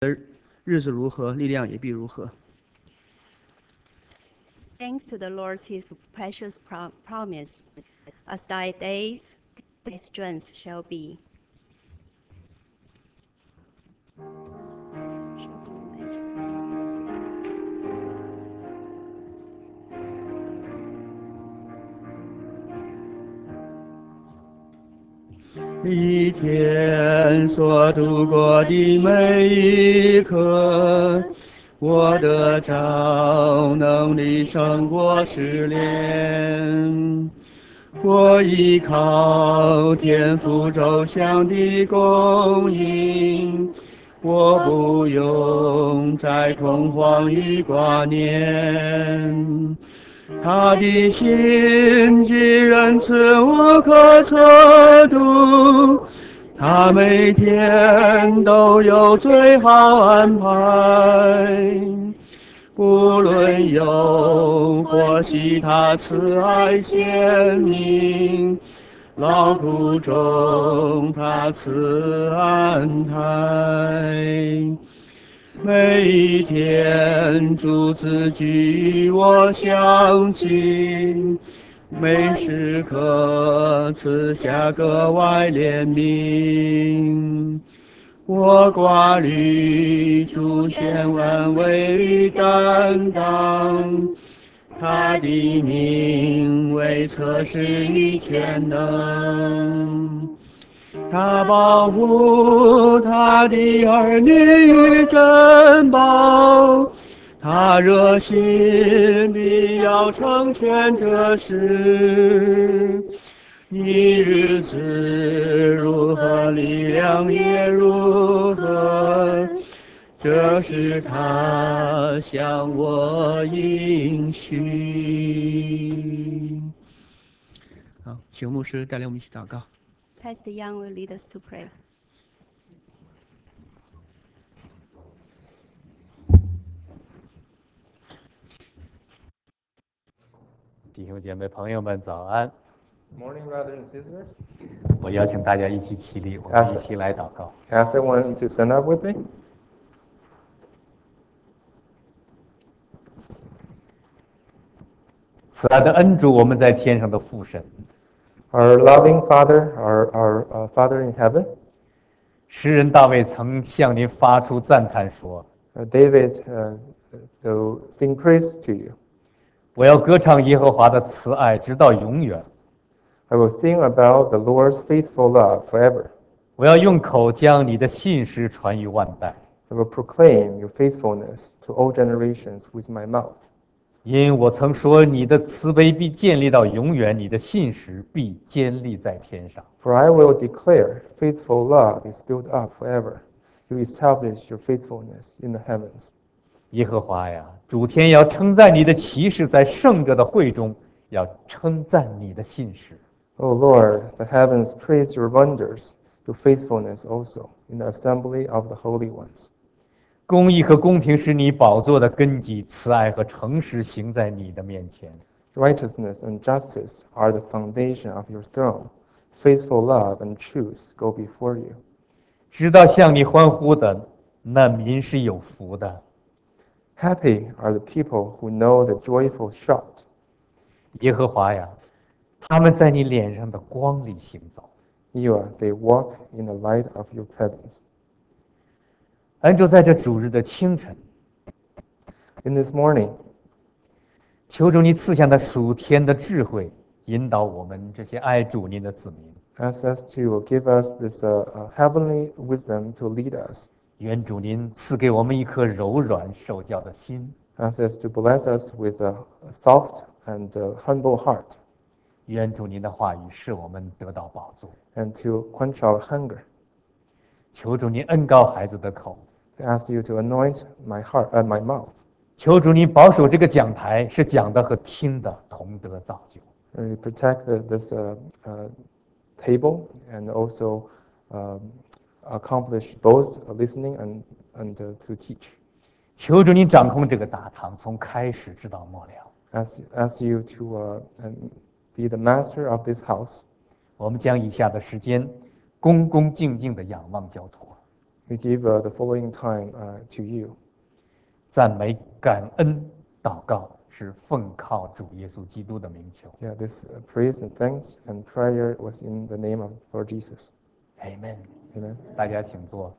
日子如何，力量也必如何。 Thanks to the Lord, His precious promise, as thy days, thy strength shall be. 一天所度过的每一刻，我的超能力胜过试炼。我依靠天父周详的供应，我不用再恐慌与挂念。他的心机仁慈无可测度，他每天都有最好安排。不论有或喜，他慈爱显明，劳苦中他赐安排。每一天主自居我相信，每时刻赐下格外怜悯。我挂虑主权安慰与担当，他的名为测试与全能。他保护他的儿女与珍宝，他热心地要成全这事。你日子如何，力量也如何，这是他向我应许。好，请牧师带领我们一起祷告。 Pastor Young will lead us to pray. 弟兄姐妹朋友们早安。 Morning, brothers and sisters. 我邀请大家一起起立，我们一起来祷告。 Ask everyone to stand up with me. 慈爱的恩主，我们在天上的父神， Our loving Father, our Father in heaven, 诗人大卫曾向您发出赞叹说： David, so sing praise to you. 我要歌唱耶和华的慈爱，直到永远。 I will sing about the Lord's faithful love forever. 我要用口将你的信实传于万代， I will proclaim your faithfulness to all generations with my mouth. 因我曾说你的慈悲必建立到永远，你的信实必坚立在天上。 For I will declare, faithful love is built up forever. You establish your faithfulness in the heavens. 耶和华呀，主天要称赞你的奇事，在圣者的会中要称赞你的信实。 O Lord, the heavens praise your wonders, your faithfulness also in the assembly of the holy ones. 公义和公平是你宝座的根基，慈爱和诚实行在你的面前。 Righteousness and justice are the foundation of your throne. Faithful love and truth go before you. 知道向你欢呼的那民是有福的。 Happy are the people who know the joyful shout. 耶和华呀，他们在你脸上的光里行走。 They walk in the light of your presence. 恩主，在这主日的清晨， In this morning, 求主你赐下那属天的智慧，引导我们这些爱主您的子民。 ask us to give us this heavenly wisdom to lead us. 愿主您赐给我们一颗柔软受教的心， Ask us to bless us with a soft and humble heart, 愿主您的话语使我们得到宝座。 and to quench our hunger. 求主您恩膏孩子的口， To ask you to anoint my heart, my mouth. 求主您保守这个讲台是讲的和听的同得造就。 And protect this table and also accomplish both listening and to teach. 求主您掌控这个大堂，从开始直到末了。 Ask you to be the master of this house. 我们将以下的时间恭恭敬敬地仰望交托。 We give the following time to you. 赞美、感恩、祷告是奉靠主耶稣基督的名求。 Yeah, this praise and thanks and prayer was in the name of Lord Jesus. Amen。 Amen. 大家请坐。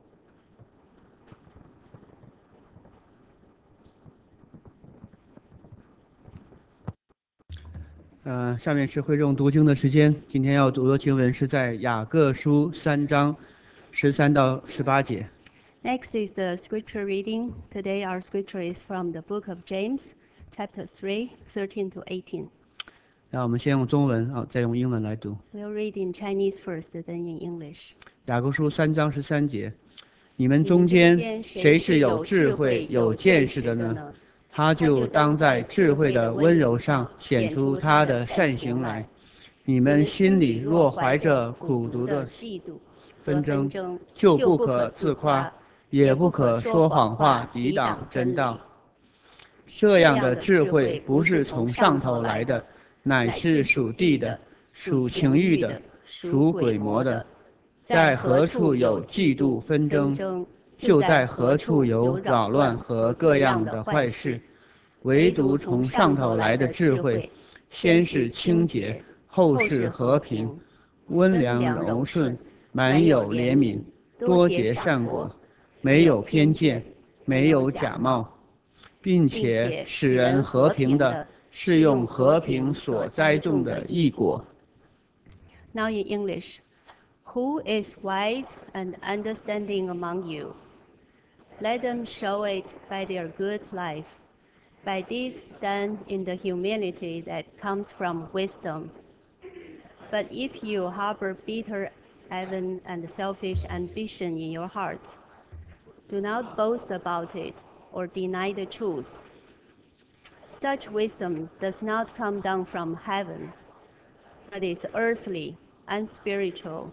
下面是会众读经的时间。今天要读的经文是在雅各书3章13到18节。 Next is the scripture reading. Today our scripture is from the book of James, chapter 3, 13 to 18. 那我们先用中文再用英文来读。 We'll read in Chinese first, then in English. 雅各书3章13节，你们中间谁是有智慧、有见识的呢？他就当在智慧的温柔上显出他的善行来。你们心里若怀着苦毒的嫉妒、 纷争，就不可自夸，也不可说谎话抵挡真道。这样的智慧不是从上头来的，乃是属地的，属情欲的，属鬼魔的。在何处有嫉妒纷争，就在何处有扰乱和各样的坏事。唯独从上头来的智慧，先是清洁，后是和平，温良柔顺，满有怜悯，多结善果，没有偏见，没有假冒，并且使人和平的是用和平所栽种的义果。 Now in English. Who is wise and understanding among you? Let them show it by their good life, by deeds done in the humility that comes from wisdom. But if you harbor bitter envy and selfish ambition in your hearts, do not boast about it or deny the truth. Such wisdom does not come down from heaven, but is earthly, unspiritual,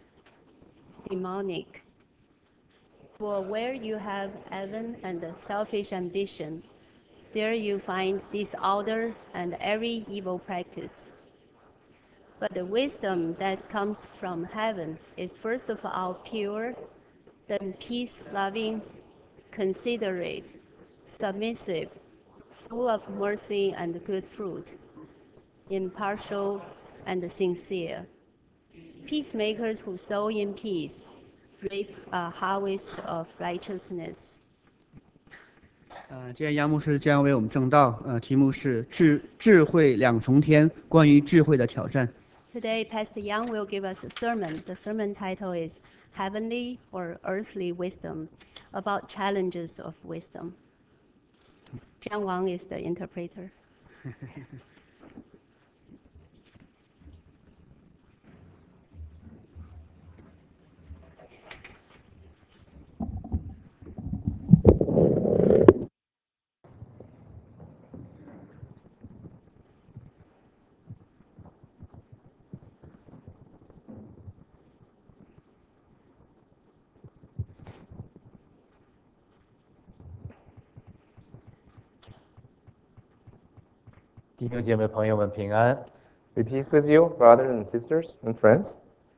demonic. For where you have envy and selfish ambition, there you find disorder and every evil practice. But the wisdom that comes from heaven is first of all pure, then peace-loving, considerate, submissive, full of mercy and good fruit, impartial and sincere. Peacemakers who sow in peace reap a harvest of righteousness. 今天杨牧师将为我们正道，题目是智慧两重天，关于智慧的挑战。 Today, Pastor Yang will give us a sermon. The sermon title is Heavenly or Earthly Wisdom, about challenges of wisdom. Jiang Wang is the interpreter. 弟兄姐妹朋友们平安。 Be peace with you, brothers and sisters and friends.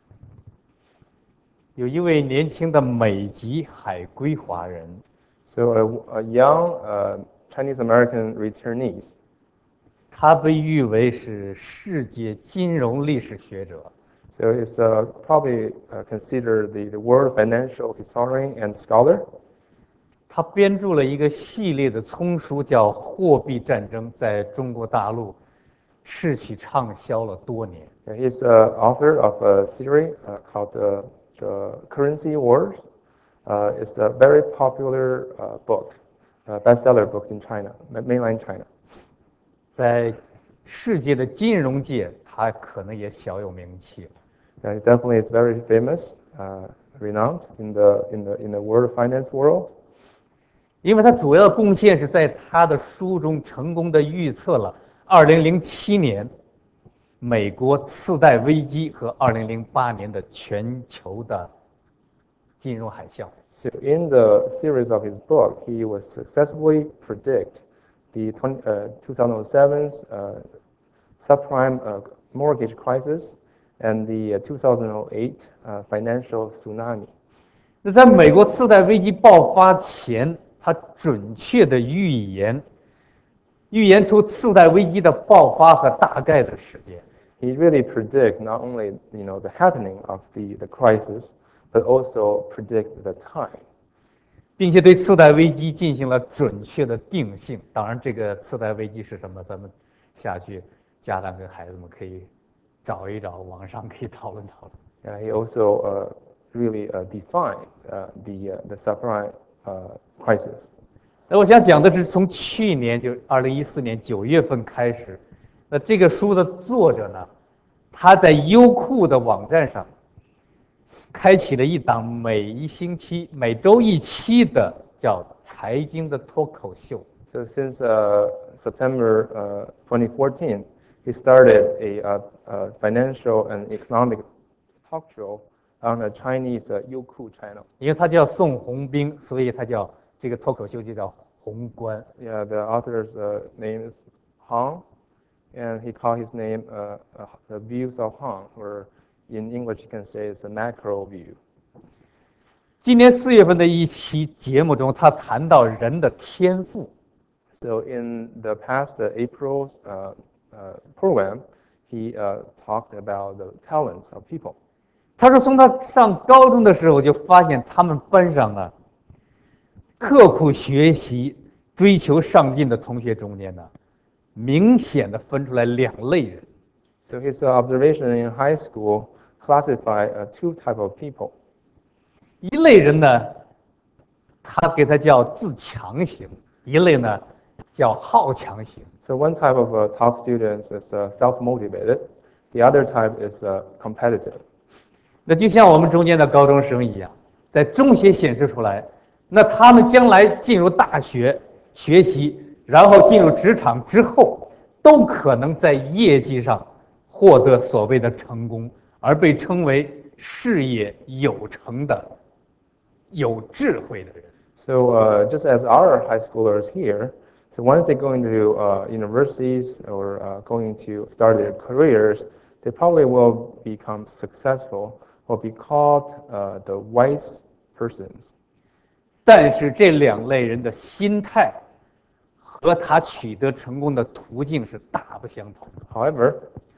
有一位年轻的美籍海归华人， So a young Chinese American returnees. 他被誉为是世界金融历史学者。 So he's probably considered the world financial historian and scholar. 他编著了一个系列的丛书，叫《货币战争》，在中国大陆士气畅销了多年。 He's author of a series called the Currency Wars. It's a very popular book, bestseller books in China, mainland China. 在世界的金融界，他可能也小有名气。 He definitely is very famous, renowned in the world finance world. 因为他主要的贡献是在他的书中成功的预测了2007年美国次贷危机和2008年的全球的金融海啸。 So in the series of his book, he was successfully predict the 2007's subprime mortgage crisis and the 2008 financial tsunami. 那在美国次贷危机爆发前，他准确的预言出次贷危机的爆发和大概的时间。 He really predict not only the happening of the crisis, but also predict the time. 并且对次贷危机进行了准确的定性。当然，这个次贷危机是什么，咱们下去家长跟孩子们可以找一找，网上可以讨论讨论。 He also really defined the subprime crisis. 那我想讲的是，从去年就2014年9月份开始，那这个书的作者呢，他在优酷的网站上开启了一档每周一期的叫财经的脱口秀。 So since September 2014, he started a financial and economic talk show on a Chinese Youku channel. 因为他叫宋鸿兵，所以他叫这个脱口秀就叫宏观。 Yeah, the author's name is Hong, and he called his name the views of Hong, or in English you can say it's a macro view. 今年4月份的一期节目中，他谈到人的天赋。 So in the past April's program, he talked about the talents of people. 他说，从他上高中的时候就发现他们班上呢，刻苦学习、追求上进的同学中间呢，明显的分出来两类人。 So his observation in high school classified two type of people. 一类人呢，他给他叫自强型；一类呢，叫好强型。 So one type of top students is self-motivated. The other type is competitive. 那就像我们中间的高中生一样，在中学显示出来，那他们将来进入大学学习，然后进入职场之后，都可能在业绩上获得所谓的成功，而被称为事业有成的、有智慧的人。 So just as our high schoolers here, so once they go into universities or going to start their careers, they probably will become successful or be called the wise persons. 但是这两类人的心态和他取得成功的途径是大不相同的。 However,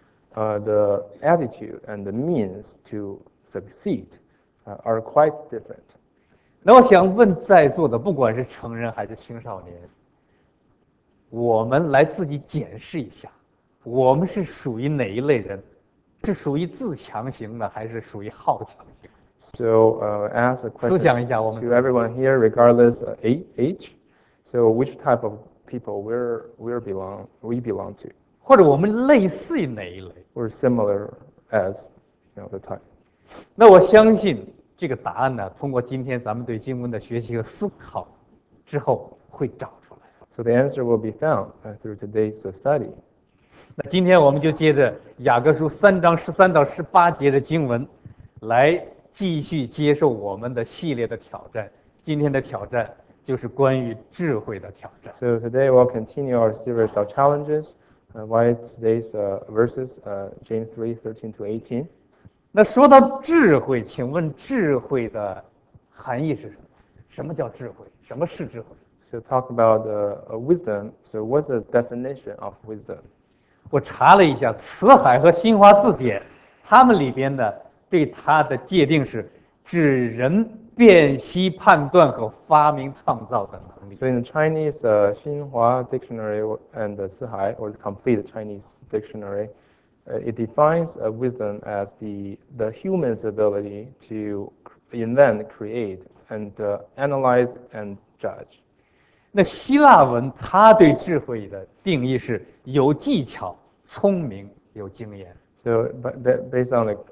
the attitude and the means to succeed are quite different. 那我想问在座的，不管是成人还是青少年，我们来自己检视一下，我们是属于哪一类人？是属于自强型的，还是属于好强型？ So ask a 思 question 想一下，我们 to everyone here, regardless age. So which type of people we belong to, 或者我们类似于哪一类？ or similar as the type. 那我相信这个答案呢，通过今天咱们对经文的学习和思考之后会找出来。 So the answer will be found through today's study. 那今天我们就接着雅各书3章13到18节的经文，来继续接受我们的系列的挑战。今天的挑战就是关于智慧的挑战。 So today we'll continue our series of challenges. Why today's verses, James 3:13 to 18. 那说到智慧，请问智慧的含义是什么？什么叫智慧？什么是智慧？ So talk about wisdom. So what's the definition of wisdom? 我查了一下，辞海和新华字典，它们里边的对它的界定是指人辨析、判断和发明创造的能力。 So in the Chinese Xinhua Dictionary and the Sihai, or the complete Chinese dictionary, it defines wisdom as the human's ability to invent, create, and analyze and judge. 那希腊文它对智慧的定义是有技巧、聪明、有经验。 So based on the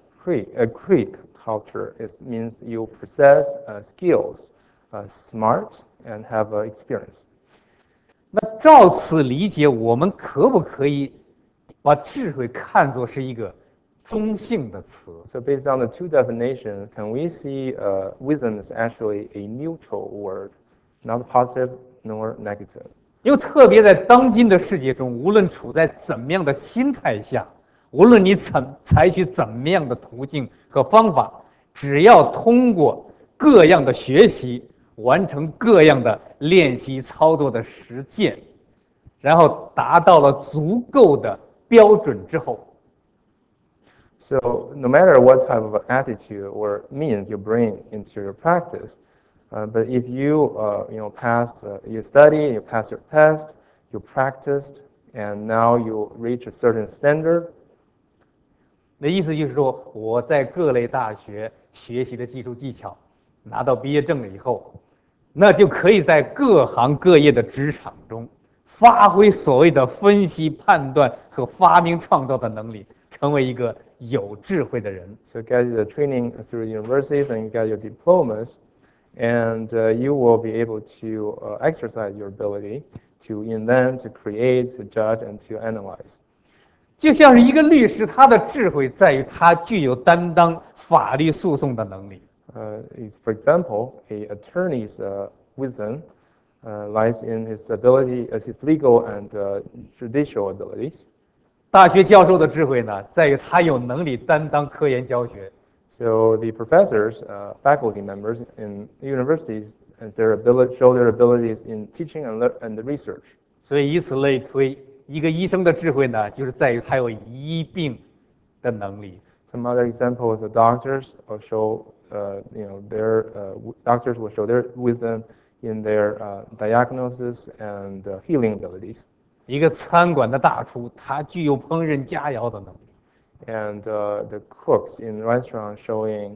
Greek culture, it means you possess skills, smart, and have experience. 那照此理解，我们可不可以把智慧看作是一个中性的词？ So based on the two definitions, can we see wisdom is actually a neutral word, not positive nor negative? 因为特别在当今的世界中，无论处在怎么样的心态下，无论你采取怎么样的途径和方法，只要通过各样的学习，完成各样的练习操作的实践，然后达到了足够的标准之后， So no matter what type of attitude or means you bring into your practice, but if you passed you study, you passed your test, you practiced, and now you reach a certain standard. 那意思就是说，我在各类大学学习的技术技巧，拿到毕业证了以后，那就可以在各行各业的职场中发挥所谓的分析、判断和发明创造的能力，成为一个有智慧的人。 So you get the training through universities and you get your diplomas, and you will be able to exercise your ability to invent, to create, to judge, and to analyze. 就像是一个律师，他的智慧在于他具有担当法律诉讼的能力。 For example, a attorney's wisdom lies in his ability, his legal and judicial abilities. 大学教授的智慧呢，在于他有能力担当科研教学。 So the professors, faculty members in universities, show their abilities in teaching and research. 所以以此类推，一个医生的智慧呢，就是在于他有医病的能力。 Some other examples, the doctors will show, doctors will show their wisdom in their diagnosis and healing abilities. 一个餐馆的大厨，他具有烹饪佳肴的能力。 And the cooks in restaurants showing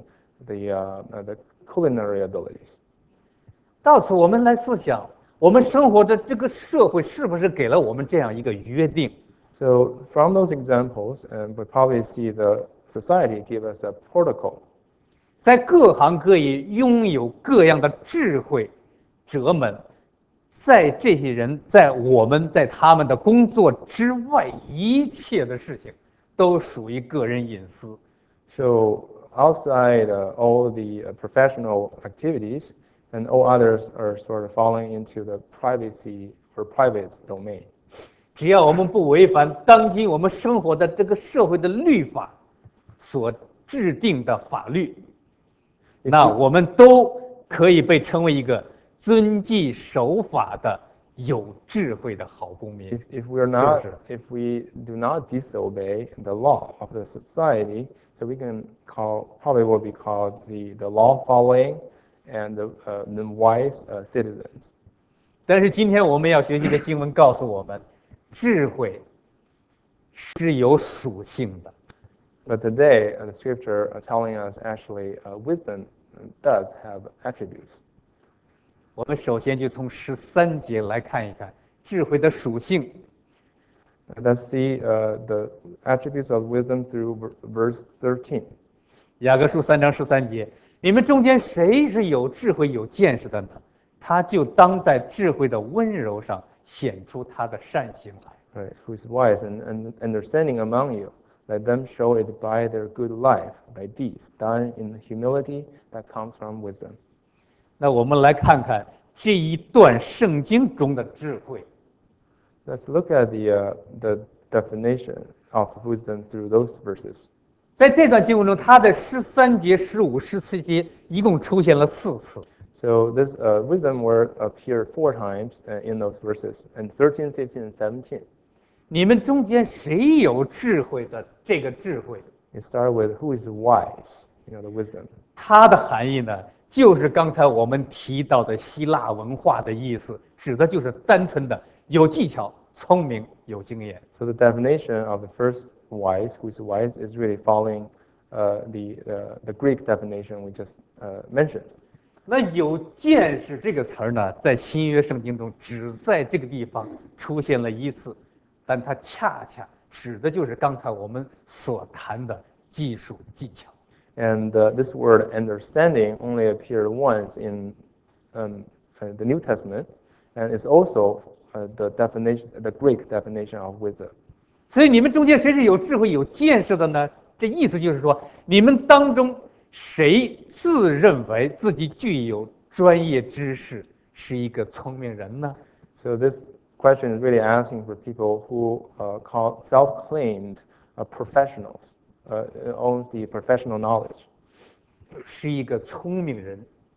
the culinary abilities. 到此，我们来思想，我们生活的这个社会是不是给了我们这样一个约定？ So from those examples, we probably see the society give us a protocol. 在各行各业拥有各样的智慧者们，在这些人在他们的工作之外，一切的事情都属于个人隐私。 So outside all the professional activities, and all others are sort of falling into the privacy or private domain. 只要我们不违反当今我们生活的这个社会的律法所制定的法律，那我们都可以被称为一个遵纪守法的有智慧的好公民。 If we do not disobey the law of the society, so we can probably will be called the law following and the wise citizens. 但是今天我们要学习的经文告诉我们，智慧是有属性的。 But today, the scripture telling us actually wisdom does have attributes. 我们首先就从13节来看一看智慧的属性。 Let's see the attributes of wisdom through verse 13. 雅各书3章13节，你们中间谁是有智慧有见识的呢？他就当在智慧的温柔上显出他的善行来。 Right, who is wise and understanding among you? Let them show it by their good life, by deeds done in humility that comes from wisdom. 那我们来看看这一段圣经中的智慧。 Let's look at the definition of wisdom through those verses. 在这段经文中，它的13节、15、17节一共出现了4次。 So this wisdom word appeared 4 times in those verses, and 13, 15, and 17. 你们中间谁有智慧的这个智慧？ It started with who is wise, the wisdom. 它的含义呢，就是刚才我们提到的希腊文化的意思，指的就是单纯的有技巧、聪明、有经验。 So the definition of the first wise, who is wise, is really following the Greek definition we just mentioned. 那有见识这个词儿呢，在新约圣经中只在这个地方出现了1次，但它恰恰指的就是刚才我们所谈的技术技巧。 And this word understanding only appeared once in the New Testament, and it's also the Greek definition of wisdom. 所以你们中间谁是有智慧有见识的呢？这意思就是说，你们当中谁自认为自己具有专业知识，是一个聪明人呢？ So this question is really asking for people who call self-claimed professionals, owns the professional knowledge. 是一个聪明人。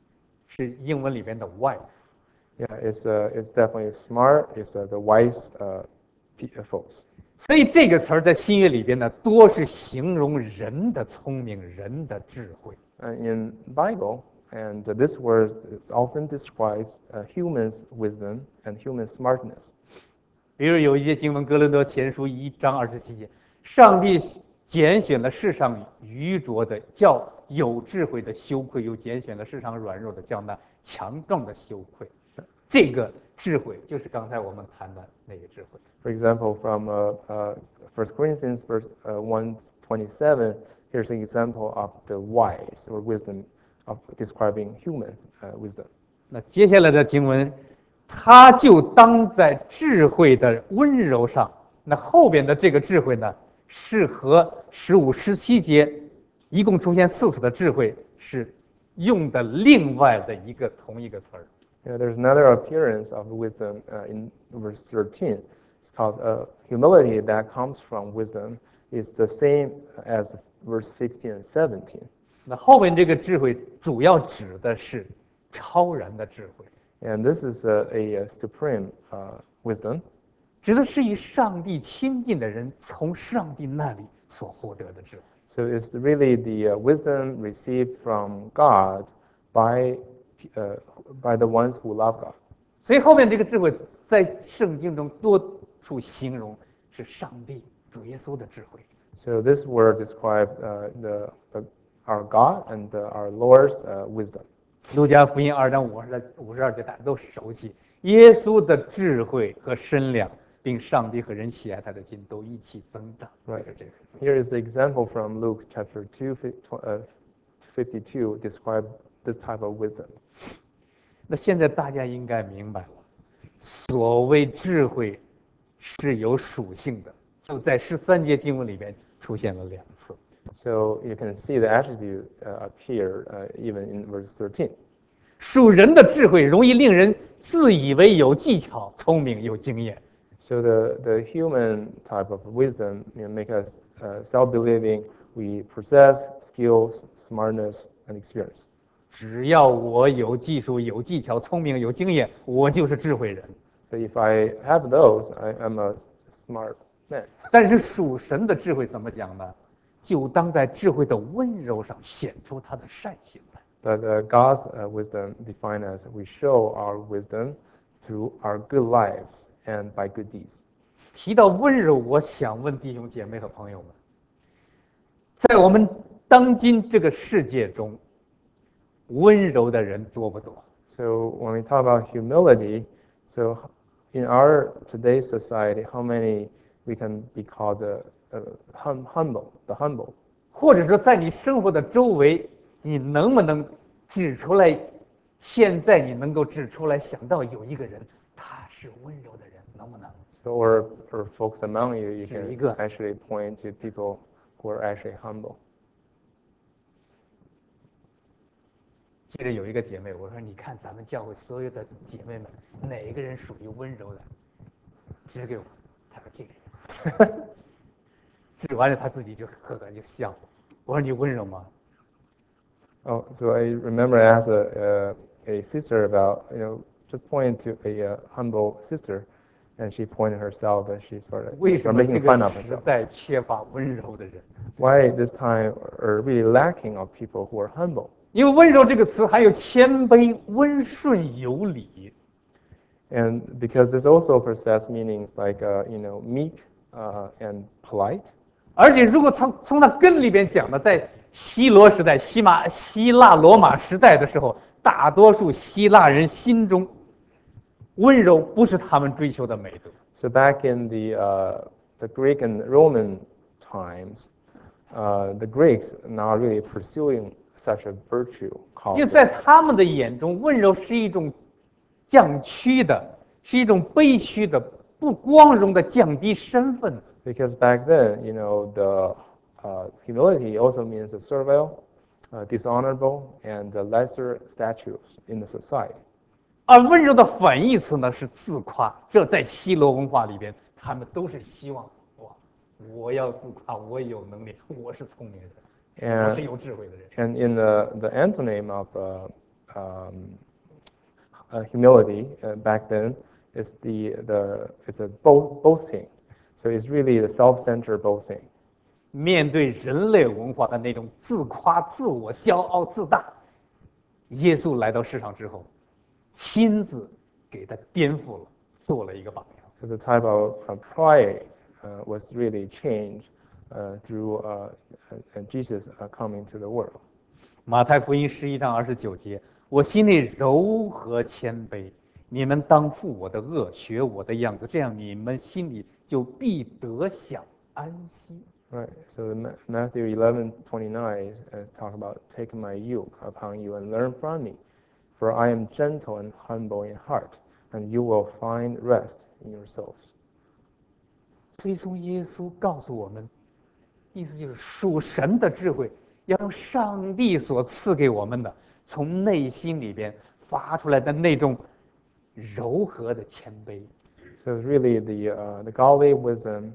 是英文里边的 wise。 Yeah, it's definitely smart. It's the wise folks. 所以这个词儿在新约里边呢，多是形容人的聪明、人的智慧。 In Bible, and this word often describes humans' wisdom and human smartness. 比如有一些经文，哥林多前书1章27节，上帝拣选了世上愚拙的，叫有智慧的羞愧；又拣选了世上软弱的，叫那强壮的羞愧。这个智慧就是刚才我们谈的那个智慧。 For example, from 1 Corinthians verse 1:27, here's an example of the wise or wisdom of describing human wisdom. 那接下来的经文，它就当在智慧的温柔上。那后边的这个智慧呢，是和15、17节一共出现4次的智慧是用的另外的同一个词儿。 There's another appearance of wisdom in verse 13. It's called humility that comes from wisdom. It's the same as verse 15 and 17. 那后面这个智慧主要指的是超然的智慧， And this is a supreme wisdom. 指的是与上帝亲近的人从上帝那里所获得的智慧。 So it's really the wisdom received from God by the ones who love God. 所以后面这个智慧在圣经中多处形容是上帝主耶稣的智慧。 So this word describes our God and our Lord's wisdom. 路加福音2章52节大家都熟悉，耶稣的智慧和身量，并上帝和人喜爱他的心都一起增长。 Right. 这个字 Here is the example from Luke chapter 2:52 describe this type of wisdom. 那现在大家应该明白了，所谓智慧是有属性的，就在13节经文里边出现了2次。 So you can see the attribute appear even in verse 13. 属人的智慧容易令人自以为有技巧、聪明、有经验。 So the human type of wisdom make us self-believing. We possess skills, smartness, and experience. 只要我有技术、有技巧、聪明、有经验，我就是智慧人。 So if I have those, I'm a smart man. 但是属神的智慧怎么讲呢？就当在智慧的温柔上显出他的善行来。 But God's wisdom defined as we show our wisdom through our good lives and by good deeds. 提到温柔，我想问弟兄姐妹和朋友们，在我们当今这个世界中，温柔的人多不多？ So when we talk about humility, so in our today's society, how many we can be called the humble? 或者说，在你生活的周围，你能不能指出来？现在你能够指出来，想到有一个人，他是温柔的人，能不能？ So, or folks among you, you can 举一个。 actually point to people who are actually humble. 记得有一个姐妹，我说：“你看咱们教会所有的姐妹们，哪一个人属于温柔的？指给我。”她说：“这个人。”指完了，她自己就呵呵就笑了。我说：“你温柔吗？” Oh, so I remember I asked a sister about, just pointing to a humble sister, and she pointed herself, and she sort of 为什么 making 这 fun 个 of 时 herself. 代缺乏温柔的人？ Why this time are really lacking of people who are humble? 因为温柔这个词还有谦卑、温顺、有礼。 And because this also possess meanings like, meek and polite. 而且，如果从它根里边讲呢，在希罗时代、希腊罗马时代的时候，大多数希腊人心中温柔不是他们追求的美德。 So back in the Greek and Roman times, the Greeks not really pursuing such a virtue 因为 called. 在他们的眼中，温柔是一种降屈的，是一种卑屈的、不光荣的、降低身份的。 Because back then, the humility also means servile, dishonorable, and lesser statues in the society. 而温柔的反义词呢是自夸，这在希罗文化里边，他们都是希望我要自夸，我有能力，我是聪明人，我是有智慧的人。 And in the antonym of humility back then is is a boasting. So it's really the self-centered boasting. 面对人类文化的那种自夸、自我、骄傲、自大，耶稣来到世上之后，亲自给他颠覆了，做了一个榜样。 So the type of pride was really changed through Jesus coming to the world. 马太福音11章29节，我心里柔和谦卑，你们当负我的恶，学我的样子，这样你们心里就必得享安息。 Right. So Matthew 11:29 talk about take my yoke upon you and learn from me, for I am gentle and humble in heart, and you will find rest in your souls. 追踪耶稣告诉我们，意思就是属神的智慧要用上帝所赐给我们的，从内心里边发出来的那种柔和的谦卑。 So really, the godly wisdom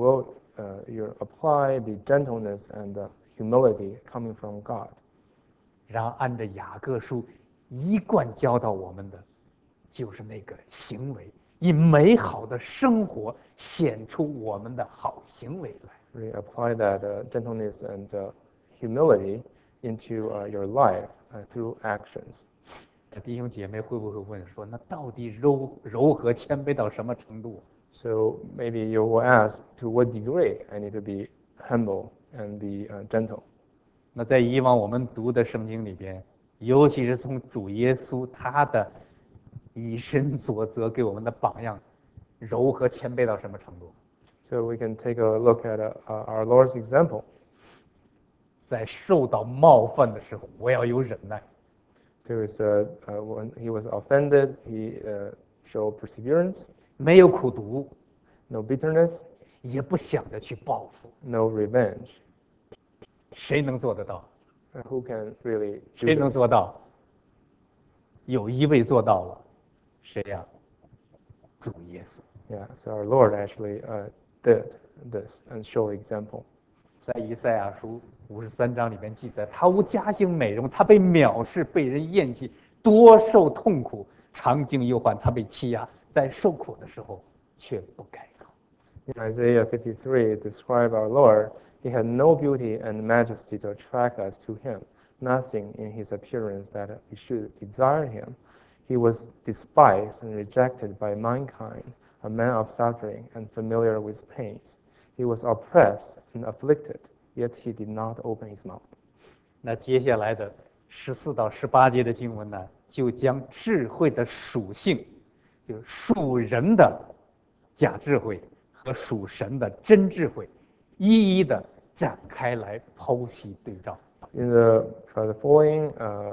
you apply the gentleness and the humility coming from God. 然后按着雅各书一贯教导我们的，就是那个行为，以美好的生活显出我们的好行为来。 We apply that gentleness and humility into your life through actions. 弟兄姐妹会不会问说，那到底柔和谦卑到什么程度？ So maybe you will ask, to what degree I need to be humble and be gentle? 那在以往我们读的圣经里边，尤其是从主耶稣他的以身作则给我们的榜样，柔和谦卑到什么程度？ So we can take a look at our Lord's example. 在受到冒犯的时候，我要有忍耐。 There was when he was offended, he showed perseverance, 没有苦毒， no bitterness, 也不想着去报复。 no revenge. 谁能做得到？ Who can really 谁 do 能 this? 做到？有一位做到了，谁呀？主耶稣。 Yeah, so our Lord actually did this and showed example. 在以赛亚书53章里面记载，他无家境美容，他被藐视，被人厌弃，多受痛苦，常经忧患，他被欺压，在受苦的时候却不改口。 In Isaiah 53, describe our Lord. He had no beauty and majesty to attract us to him, nothing in his appearance that we should desire him. He was despised and rejected by mankind, a man of suffering and familiar with pains. He was oppressed and afflicted, yet he did not open his mouth. 那接下来的14到18节的经文呢，就将智慧的属性，就是属人的假智慧和属神的真智慧，一一的展开来剖析对照。 In the following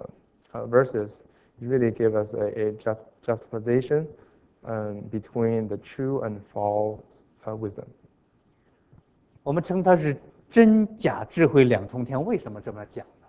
verses, you really give us a juxtaposition between the true and false wisdom. 我们称它是真假智慧两重天，为什么这么讲呢？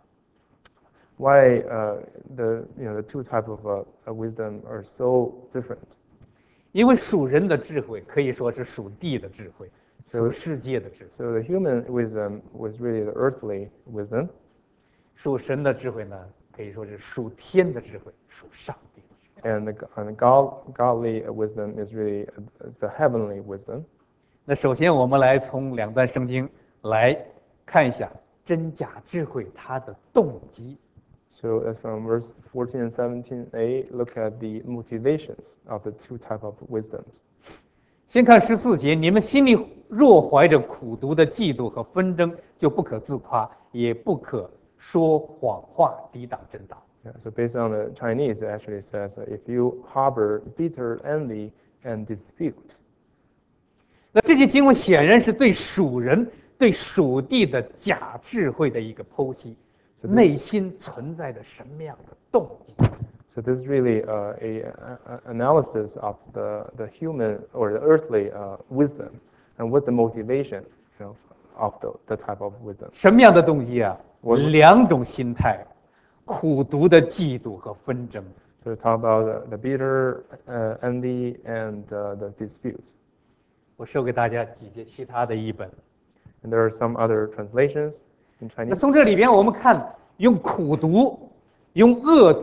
Why the two type of wisdom are so different? 因为属人的智慧可以说是属地的智慧， So- 属世界的智慧； So the human wisdom was really the earthly wisdom, 属神的智慧呢，可以说是属天的智慧，属上帝的智慧。 and the godly wisdom is really is the heavenly wisdom. 那首先，我们来从两段圣经来看一下真假智慧它的动机。 So that's from verse 14 and 17a. Look at the motivations of the two type of wisdoms. 先看14节，你们心里若怀着苦毒的嫉妒和纷争，就不可自夸，也不可说谎话，抵挡真道。 Yeah, so based on the Chinese, it actually says if you harbor bitter envy and dispute. 那这些经文显然是对属人、对属地的假智慧的一个剖析，内心存在着什么样的动机？ So this is really a analysis of the human or the earthly wisdom and what the motivation, of the type of wisdom. 什么样的动机啊？ 我两种心态：苦毒的嫉妒和纷争。 So we talk about the bitter envy and the dispute. 我授给大家几节其他的译本。 And there are some other translations in 那 Chinese. 从这里边我们看，用苦毒、用恶毒、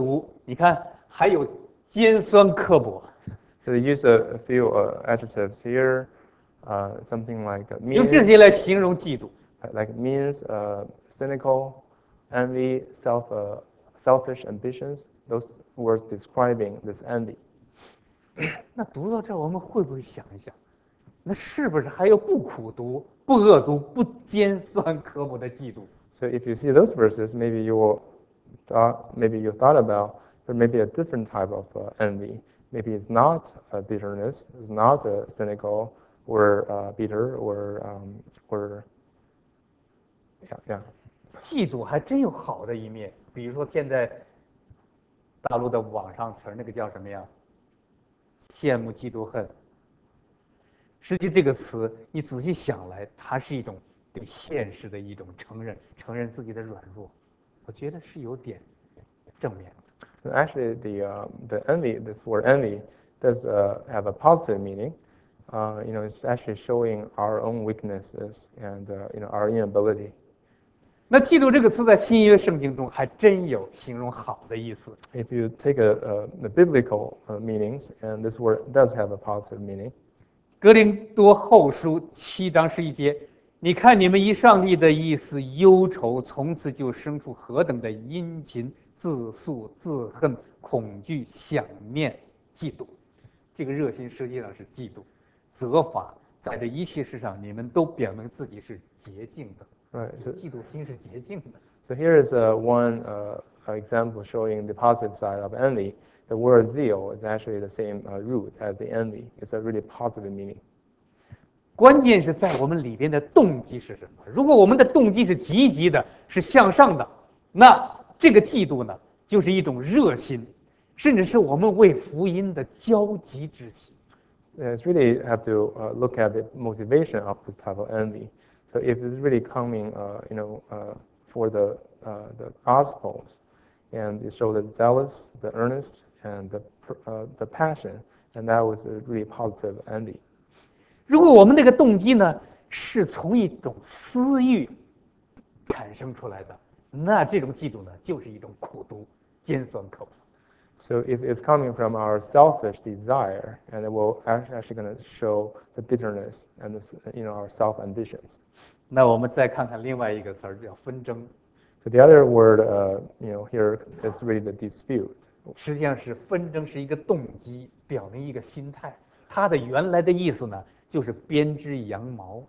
你看还有尖酸刻薄， So they use a few adjectives here, something like 用这 mean, 些来形容嫉妒。 like means, cynical, envy, selfish ambitions. Those words describing this envy. 那读到这儿，我们会不会想一想，那是不是还有不苦读、不恶毒、不尖酸刻薄的嫉妒？ So if you see those verses, maybe you thought about there may be a different type of envy. Maybe it's not bitterness, it's not cynical or bitter or yeah. 嫉妒还真有好的一面，比如说现在大陆的网上词儿，那个叫什么呀？羡慕、嫉妒、恨。实际这个词，你仔细想来，它是一种对现实的一种承认，承认自己的软弱。我觉得是有点正面的。 Actually, the envy, this word envy, does have a positive meaning. It's actually showing our own weaknesses and our inability. 那嫉妒这个词在新约圣经中还真有形容好的意思。 If you take the biblical meanings, and this word does have a positive meaning. 哥林多后书7章11节，你看你们依上帝的意思忧愁，从此就生出何等的殷勤、自诉、自恨、恐惧、想念、嫉妒。这个热心实际上是嫉妒、责罚，在这一切事上，你们都表明自己是洁净的。 Right. So, 嫉妒心是洁净的。 so here is one example showing the positive side of envy. The word zeal is actually the same root as the envy. It's a really positive meaning. 关键是在我们里边的动机是什么？如果我们的动机是积极的，是向上的，那这个嫉妒呢，就是一种热心，甚至是我们为福音的焦急之心。 It's really have to look at the motivation of this type of envy. So if it's really coming, for the gospels, and it shows the zealous, the earnest, and the passion, and that was a really positive envy. 如果我们这个动机呢，是从一种私欲产生出来的，那这种嫉妒呢，就是一种苦毒、尖酸刻薄。 So if it's coming from our selfish desire, and it will actually going to show the bitterness and our self ambitions. 那我们再看看另外一个词儿，叫纷争。 So the other word, here is really the dispute. 实际上是纷争是一个动机，表明一个心态。它的原来的意思呢，就是编织羊毛。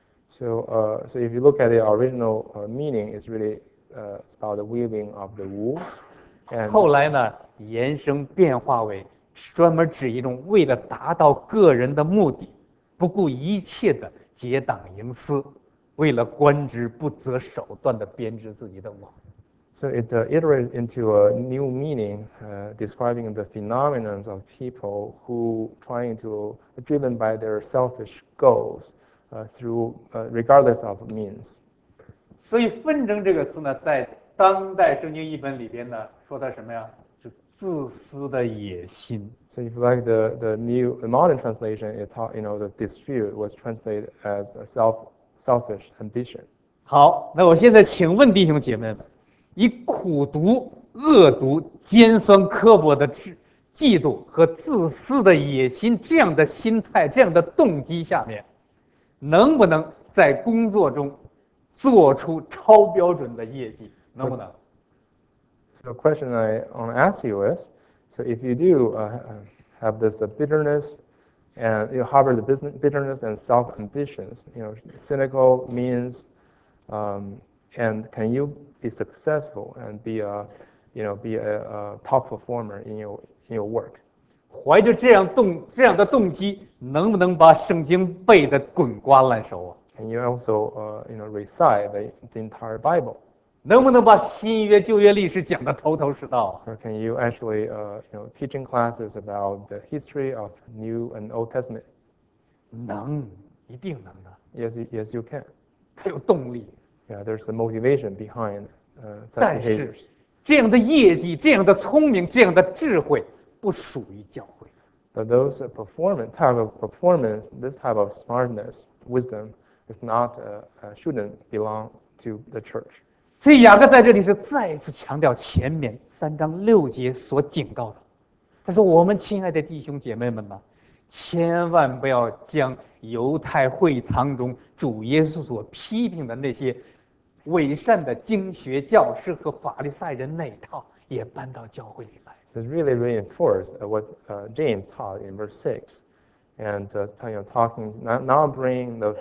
So if you look at the original meaning, it's really it's about the weaving of the wool. And 后来呢，延伸变化为专门指一种为了达到个人的目的，不顾一切的结党营私，为了官职不择手段的编织自己的网。 so it iterated into a new meaning, describing the phenomenon of people who trying to driven by their selfish goals through regardless of means. 所以纷争这个词呢，在当代圣经译本里边呢，说它什么呀？是自私的野心。 So if you like the modern translation, the dispute was translated as a selfish ambition. 好，那我现在请问弟兄姐妹们，以苦毒、恶毒、尖酸刻薄的嫉妒和自私的野心这样的心态、这样的动机下面，能不能在工作中做出超标准的业绩？能不能？ So the question I want to ask you is, so if you do have this bitterness, and you harbor the bitterness and self-ambitions, cynical means, and can you be successful and be a top performer in your work? 怀着这样的动机，能不能把圣经背得滚瓜烂熟啊？ Can you also recite the entire Bible? 能不能把新约旧约历史讲得头头是道啊？ Or can you actually teaching classes about the history of New and Old Testament? 能，一定能的。 Yes, you can. 他有动力。 Yeah, there's a motivation behind such 但是 behaviors. 这样的业绩、这样的聪明、这样的智慧，不属于教会。 But those type of performance, this type of smartness, wisdom, is not shouldn't belong to the church. 所以雅各在这里是再一次强调前面3章6节所警告的。他说：“我们亲爱的弟兄姐妹们呢，千万不要将犹太会堂中主耶稣所批评的那些伪善的经学教师和法利赛人那一套，也搬到教会里来。” So it's really reinforced what James taught in verse 6, and talking not bringing those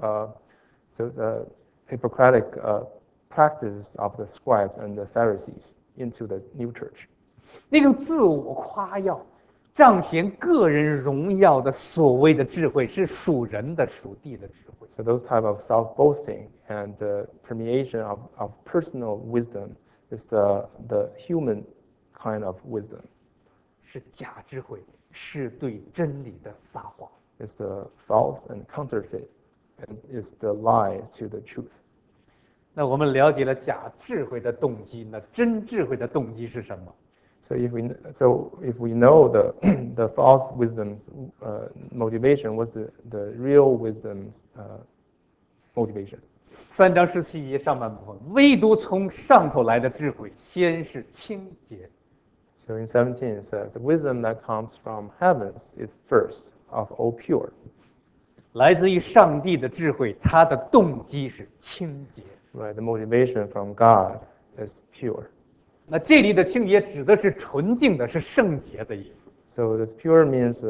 Hippocratic practices of the scribes and the Pharisees into the new church. 那种自我夸耀、彰显个人荣耀的所谓的智慧，是属人的、属地的智慧。 So those type of self-boasting and the permeation of personal wisdom is the human kind of wisdom. 是假智慧，是对真理的撒谎。 It's the false and counterfeit, and it's the lies to the truth. 那我们了解了假智慧的动机，那真智慧的动机是什么？ So if we know the false wisdom's motivation, what's the real wisdom's motivation? 3章17节上半部分，唯独从上头来的智慧，先是清洁。 So in 17 it says, the wisdom that comes from heavens is first of all pure. 来自于上帝的智慧，它的动机是清洁。 Right, the motivation from God is pure. 那这里的清洁指的是纯净的，是圣洁的意思。 So this pure means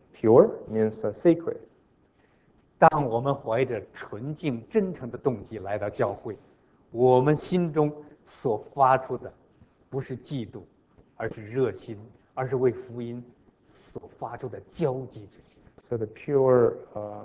sacred. 当我们怀着纯净、真诚的动机来到教会，我们心中所发出的不是嫉妒，而是热心，而是为福音所发出的焦急之心。 So the pure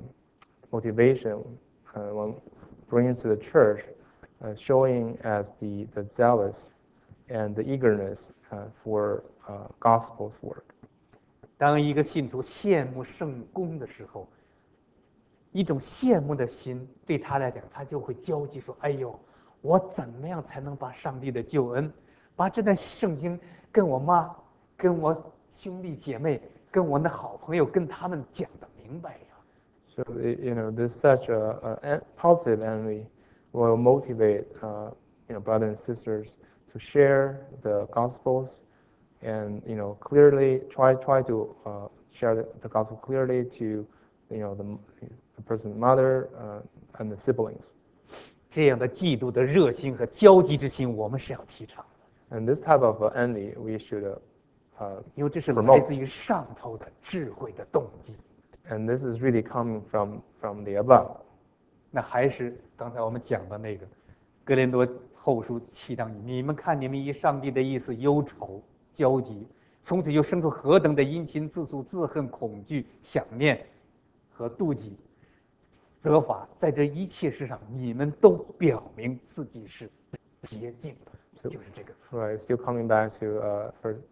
motivation one brings to the church, showing as the zealous and the eagerness for gospel's work. 当一个信徒羡慕圣功的时候，一种羡慕的心对他来讲，他就会焦急说：“哎呦，我怎么样才能把上帝的救恩，把这段圣经跟我妈、跟我兄弟姐妹、跟我的好朋友，跟他们讲得明白呀？” So there's such a positive envy will motivate brothers and sisters to share the gospels, and clearly try to share the gospel clearly to the person's mother and the siblings. 这样的嫉妒的热心和焦急之心，我们是要提倡的， And this type of envy we should 因为这是来自于上头的智慧的动机。 and this is really coming from the above. 那还是刚才我们讲的那个哥林多后书7章，你们看，你们以上帝的意思忧愁、焦急，从此就生出何等的阴晴、自诉、自恨、恐惧、想念和妒忌、责罚，在这一切事上，你们都表明自己是洁净的，就是这个词。 Right, still coming back to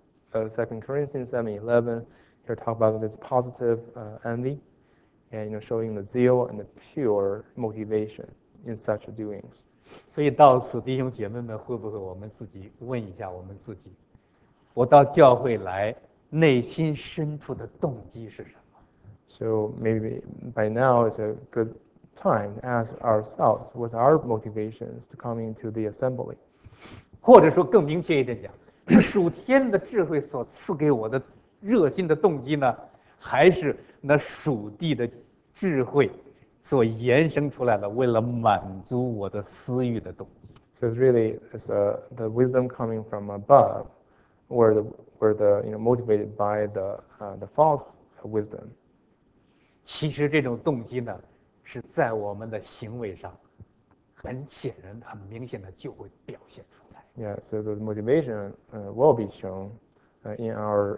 2 Corinthians 7:11, here talk about this positive envy, and showing the zeal and the pure motivation in such doings. 所以到此，弟兄姐妹们，会不会我们自己问一下我们自己：我到教会来，内心深处的动机是什么？ So maybe by now is a good time to ask ourselves, what's our motivations to coming to the assembly? 或者说更明确一点讲，是属天的智慧所赐给我的热心的动机呢，还是那属地的智慧所延伸出来的，为了满足我的私欲的动机？ So it's really the wisdom coming from above, or the motivated by the false wisdom. 其实这种动机呢，是在我们的行为上，很显然、很明显的就会表现出来。 Yeah, so the motivation will be shown in our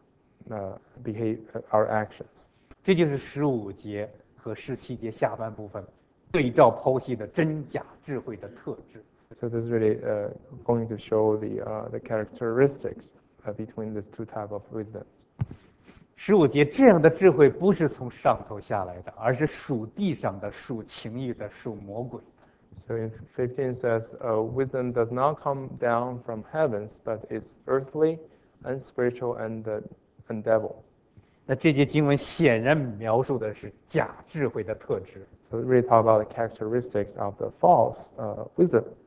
our actions. 这就是15节和17节下半部分对照剖析的真假智慧的特质。 So this is really going to show the characteristics between these two type of wisdoms. 15节，这样的智慧不是从上头下来的，而是属地上的、属情欲的、属魔鬼的。 So in 15 says, wisdom does not come down from heavens, but is earthly, unspiritual, and devil. 那这节经文显然描述的是假智慧的特质。 So it really talk about the characteristics of the false wisdom.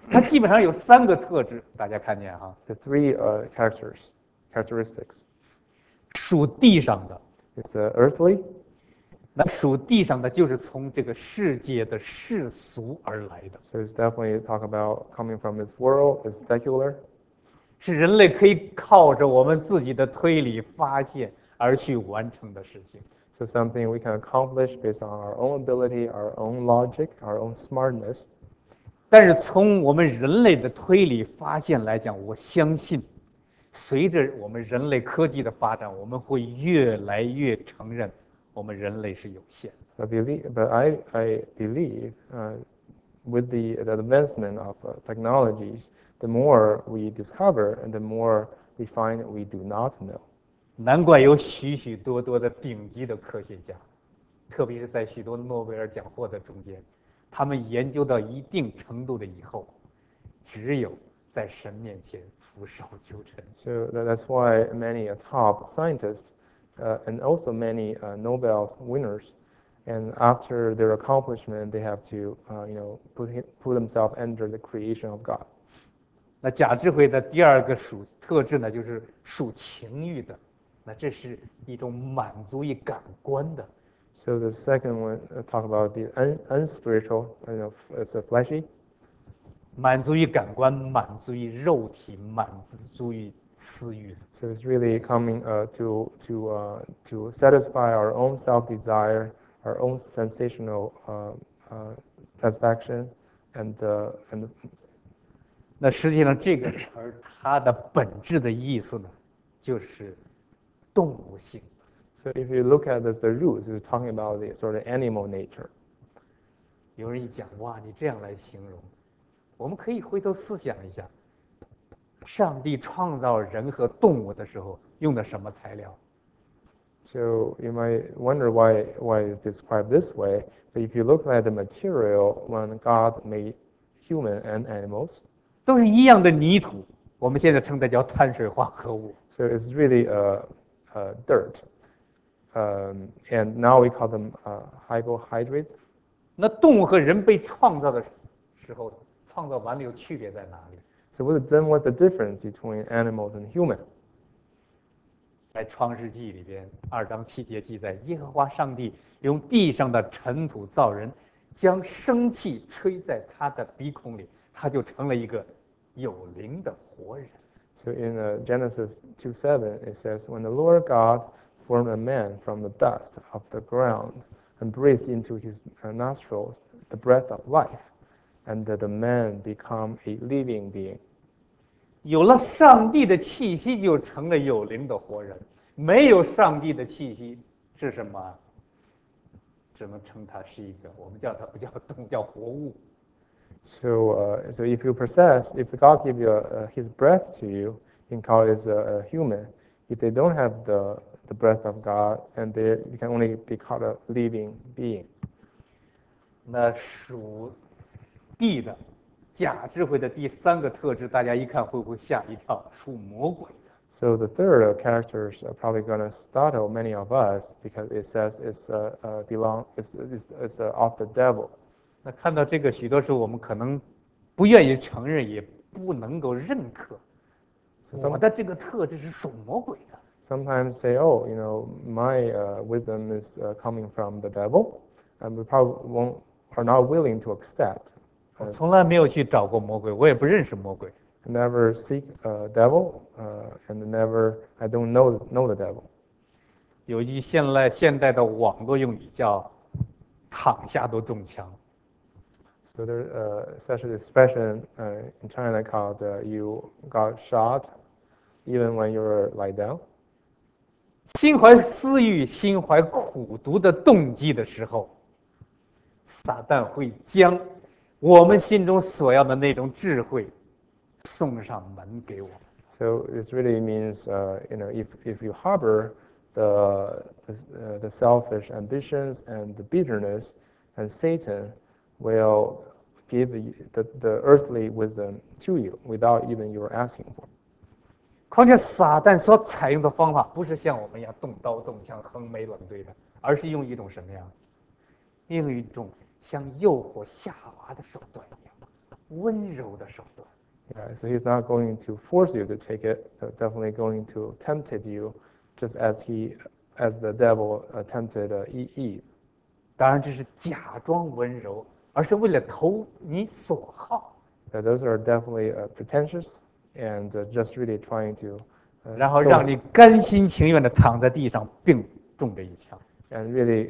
它基本上有3个特质，大家看见哈。 The three characteristics. 属地上的， It's earthly. 那属地上的就是从这个世界的世俗而来的， So it's definitely talk about coming from this world. It's secular. 是人类可以靠着我们自己的推理发现而去完成的事情。 So something we can accomplish based on our own ability, our own logic, our own smartness. 但是从我们人类的推理发现来讲，我相信，随着我们人类科技的发展，我们会越来越承认我们人类是有限的。 But I believe with the advancement of technologies, the more we discover and the more we find we do not know. 难怪有许许多多的顶级的科学家，特别是在许多诺贝尔奖获得中间，他们研究到一定程度的以后，只有在神面前俯首求成。 So that's why many top scientists and also many Nobel winners, and after their accomplishment, they have to put themselves under the creation of God. 那假智慧的第2个特质呢，就是属情欲的。那这是一种满足于感官的。 So the second one talk about the unspiritual, it's a fleshy. 满足于感官，满足于肉体，满足于私欲。 So it's really coming to satisfy our own self-desire, our own sensational satisfaction, and 那实际上这个词儿它的本质的意思呢，就是动物性。 So if you look at the roots, it's talking about the sort of animal nature. 有人一讲，哇，你这样来形容，我们可以回头思想一下，上帝创造人和动物的时候用的什么材料？ So you might wonder why it's described this way. But if you look at the material when God made human and animals, 都是一样的泥土，我们现在称它叫碳水化合物。 so it's really dirt. And now we call them carbohydrates. 那动物和人被创造的时候，创造完了有区别在哪里？ So what's the difference between animals and human? 在创世纪里边2章7节记载，耶和华上帝用地上的尘土造人，将生气吹在他的鼻孔里，他就成了一个有灵的活人。 So in Genesis 2:7, it says, "When the Lord God formed a man from the dust of the ground and breathed into his nostrils the breath of life, and the man become a living being." 有了上帝的气息，就成了有灵的活人；没有上帝的气息是什么？只能称它是一个，我们叫它不叫动物，叫活物。 So if if God give you His breath to you, you can call it a human. If they don't have the breath of God, and you can only be called a living being. 那属地的假智慧的第3个特质，大家一看会不会吓一跳？属魔鬼的。 So the third characters are probably going to startle many of us because it says it's of the devil. 那看到这个，许多时候我们可能不愿意承认，也不能够认可。我的这个特质是属魔鬼的。 Sometimes say, oh, my wisdom is coming from the devil, and we probably are not willing to accept. 我从来没有去找过魔鬼，我也不认识魔鬼。 Never seek a devil, and I don't know the devil. 有一句现代的网络用语叫“躺下都中枪”。 So there's such an expression in China called "you got shot, even when you're lie down." 心怀私欲、心怀苦毒的动机的时候，撒旦会将我们心中所要的那种智慧送上门给我们。 So this really means, if you harbor the selfish ambitions and the bitterness, and Satan will give the earthly wisdom to you without even you asking for. 况且撒旦所采用的方法不是像我们一样动刀动枪、横眉冷对的，而是用一种什么呀？用一种像诱惑夏娃的手段一样。 温柔的手段。 Yeah, so he's not going to force you to take it, but definitely going to tempt you, just as the devil tempted Eve. 当然，这是假装温柔，而是为了投你所好。 Those are definitely pretentious and just really trying to. 然后让你甘心情愿地躺在地上，并中这一枪。 And really,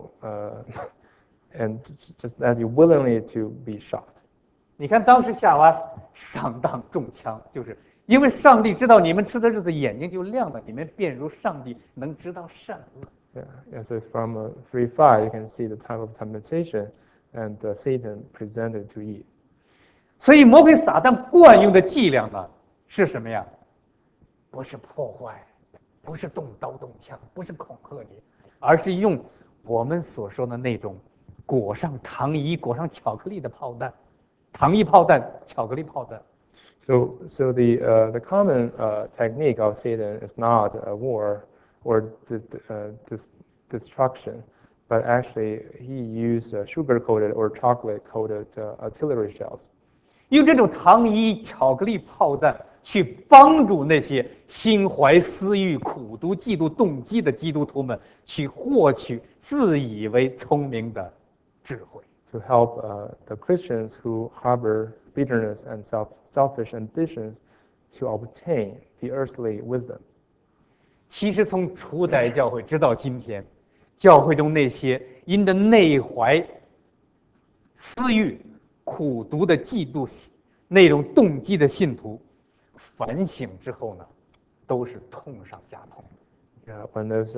and just that you willingly to be shot. 你看，当时夏娃上当中枪，就是因为上帝知道你们吃的日子眼睛就亮了，你们便如上帝能知道善恶。 Yeah, so from 3:5, you can see the type of temptation, and Satan presented to Eve. 所以魔鬼撒旦惯用的伎俩呢，是什么呀？不是破坏，不是动刀动枪，不是恐吓你，而是用我们所说的那种裹上糖衣、裹上巧克力的炮弹。糖衣炮弹、巧克力炮弹。 So the common technique of Satan is not a war or destruction, but actually he used sugar-coated or chocolate-coated artillery shells. 用这种糖衣、巧克力炮弹去帮助那些心怀私欲、苦毒、嫉妒动机的基督徒们，去获取自以为聪明的智慧。 To help the Christians who harbor bitterness and selfish ambitions to obtain the earthly wisdom. 其实从初代教会直到今天，教会中那些因着内怀私欲、苦毒的嫉妒那种动机的信徒，反省之后呢，都是痛上加痛。 When those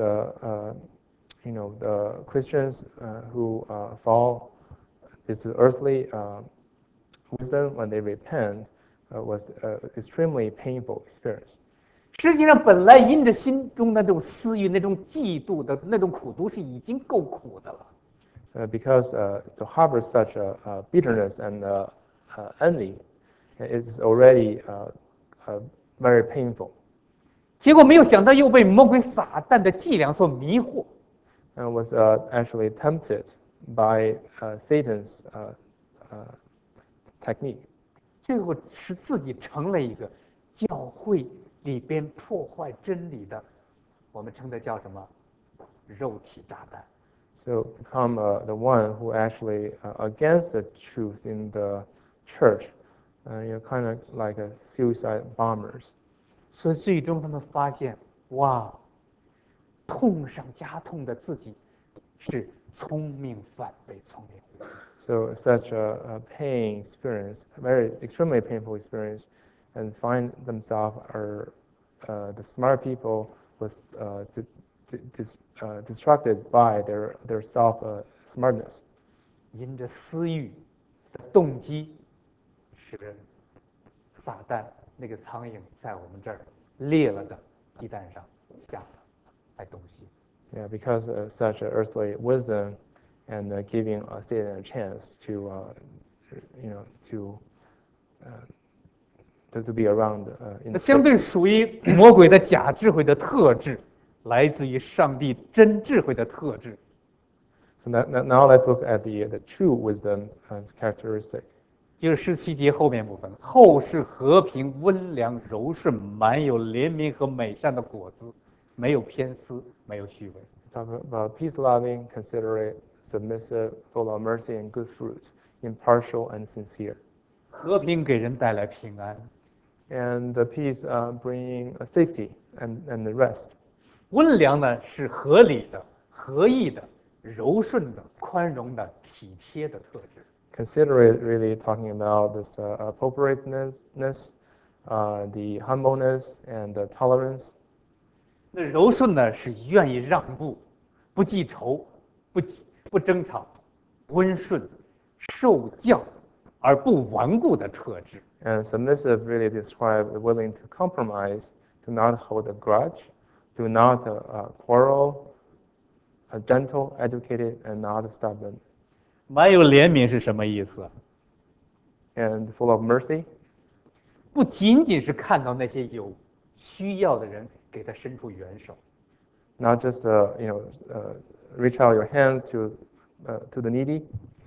the Christians who fall this earthly wisdom, when they repent, was extremely painful experience. 实际上，本来因着心中那种私欲、那种嫉妒的那种苦毒是已经够苦的了。 Because to harbor such a bitterness and envy is already very painful. 结果没有想到又被魔鬼撒旦的伎俩所迷惑。 And was actually tempted by Satan's technique. 最后使自己成了一个教会里边破坏真理的，我们称的叫什么？肉体炸弹。 So become the one who actually against the truth in the church, kind of like a suicide bombers. 所以最终他们发现，哇，痛上加痛的自己是聪明反被聪明。 So such a pain experience, very extremely painful experience, and find themselves are the smart people was distracted by their self smartness. 因着私欲的动机，使撒旦那个苍蝇在我们这儿裂了的鸡蛋上下了来东西。 Yeah, because of such earthly wisdom, and giving Satan a chance to, to be around. 那相对属于魔鬼的假智慧的特质，来自于上帝真智慧的特质。 So now let's look at the true wisdom characteristic. 就是17节后面部分，后是和平、温良、柔顺、满有怜悯和美善的果子，没有偏私，没有虚伪。 Talk about peace-loving, considerate, submissive, full of mercy and good fruit, impartial and sincere. 和平给人带来平安， And the peace bringing safety and the rest. 温良呢是合理的、合意的、柔顺的、宽容的、体贴的特质。 Considerate, really talking about this appropriateness, the humbleness, and the tolerance. 那柔顺呢是愿意让步，不记仇，不争吵，温顺，受教而不顽固的特质。 And submissive really describe willing to compromise, to not hold a grudge, to not quarrel, gentle, educated, and not stubborn. 满有怜悯是什么意思？ And full of mercy. 不仅仅是看到那些有需要的人，给他伸出援手。 Not just reach out your hand to the needy.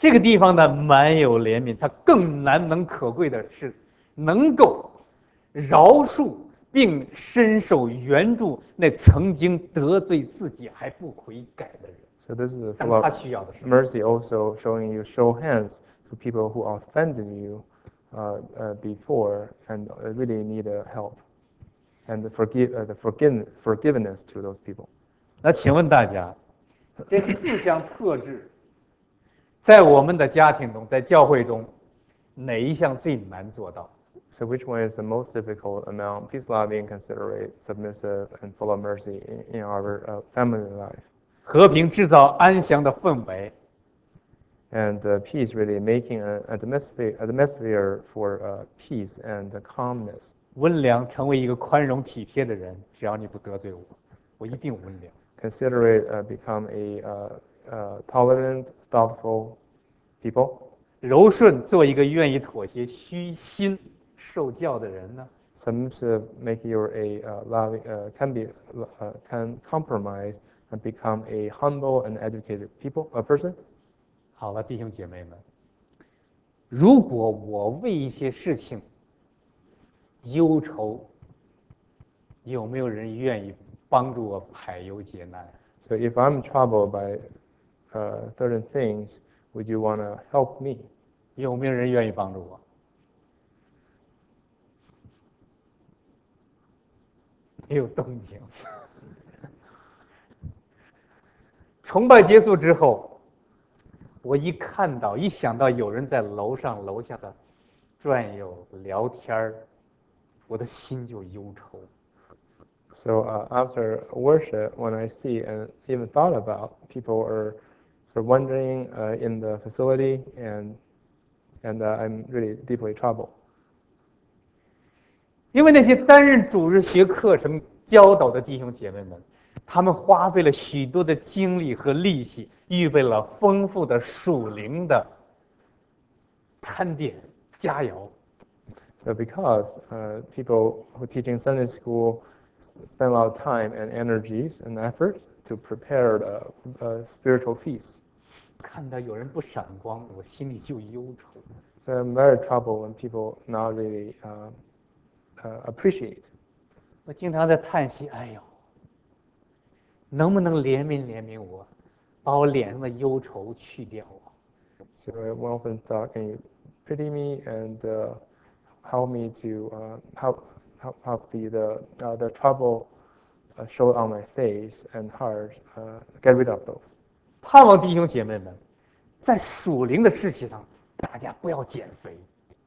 这个地方呢满有怜悯，它更难能可贵的是能够饶恕并伸手援助那曾经得罪自己还不悔改的人。 So this is 当 full 他 of 需要的时候， mercy, also showing you show hands to people who offended you before and really need help, and the forgiveness to those people. 那请问大家，这4项特质，在我们的家庭中，在教会中，哪一项最难做到？ So which one is the most difficult among peace-loving, considerate, submissive, and full of mercy in our family life? 和平制造安详的氛围， And peace really making an atmosphere for peace and calmness. 温良成为一个宽容体贴的人。只要你不得罪我，我一定温良。 Considerate become a tolerant, thoughtful people. 柔顺做一个愿意妥协、虚心受教的人呢？ Submissive make you loving, can compromise and become a humble and educated person. 好了，弟兄姐妹们，如果我为一些事情忧愁，有没有人愿意帮助我排忧解难？ So if I'm troubled by certain things, would you want to help me? 有没有人愿意帮助我？没有动静。崇拜结束之后，我一想到有人在楼上楼下的转悠聊天，我的心就忧愁。 So after worship, when I see and even thought about people are sort of wandering in the facility, and I'm really deeply troubled. 因为那些担任主日学课程教导的弟兄姐妹们，他们花费了许多的精力和力气，预备了丰富的属灵的餐点佳肴。 So because people who teaching Sunday school spend a lot of time and energies and efforts to prepare a spiritual feast. 看到有人不闪光，我心里就忧愁。 So I'm very troubled when people not really appreciate. 我经常在叹息，哎呦，能不能怜悯我，把我脸上的忧愁去掉啊？ So I often thought, can you pity me and help me to help the trouble show on my face and heart, get rid of those. 盼望弟兄姐妹们，在属灵的事情上，大家不要减肥。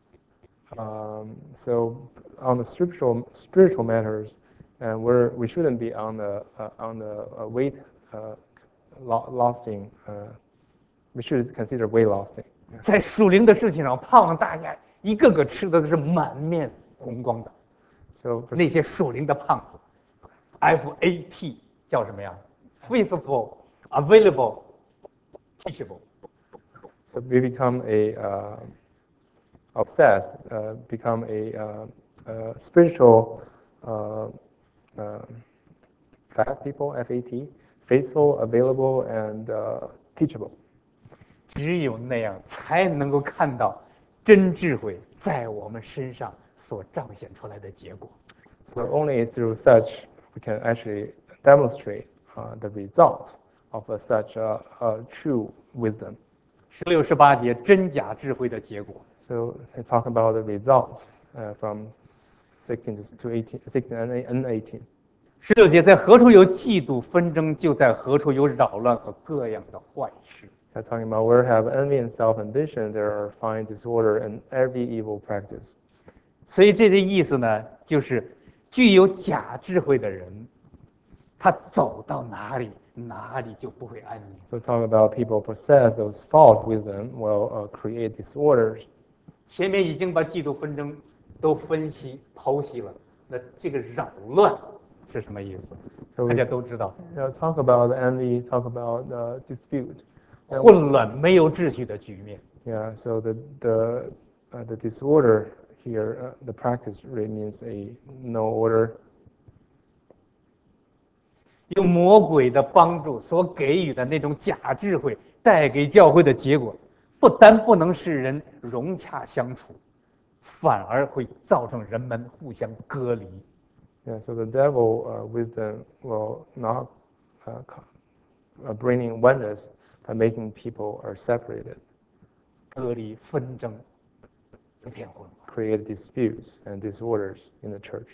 So on the spiritual matters, and we shouldn't be on the weight losing. We should consider weight losing. 在属灵的事情上，盼望大家一个个吃的都是满面红光的。 So 那些属灵的胖子 ，FAT 叫什么呀 ？Faithful, available, teachable。 So we become obsessed, become a spiritual fat people, FAT, faithful, available, and teachable. 只有那样，才能够看到真智慧在我们身上所彰显出来的结果。 So only through such we can actually demonstrate the result of such true wisdom. 16、18节真假智慧的结果。 So I talk about the results from 16 to 18, 16 and 18. 16节，在何处有嫉妒纷争，就在何处有扰乱和各样的坏事。 I'm talking about where have envy and self-ambition, there are fine disorder and every evil practice. 所以这个意思呢，就是具有假智慧的人，他走到哪里，哪里就不会安宁。 So talk about people possess those false wisdom will create disorders. 前面已经把嫉妒纷争都剖析了，那这个扰乱是什么意思？ 大家都知道， Talk about envy, talk about dispute. 混乱、没有秩序的局面。 Yeah, so the disorder here, the practice really means a no order. 用魔鬼的帮助所给予的那种假智慧带给教会的结果， 不单不能使人融洽相处，反而会造成人们互相隔离。 Yeah, so the devil wisdom will not bringing oneness by making people are separated, 隔离纷争，一片混乱。 create disputes and disorders in the church.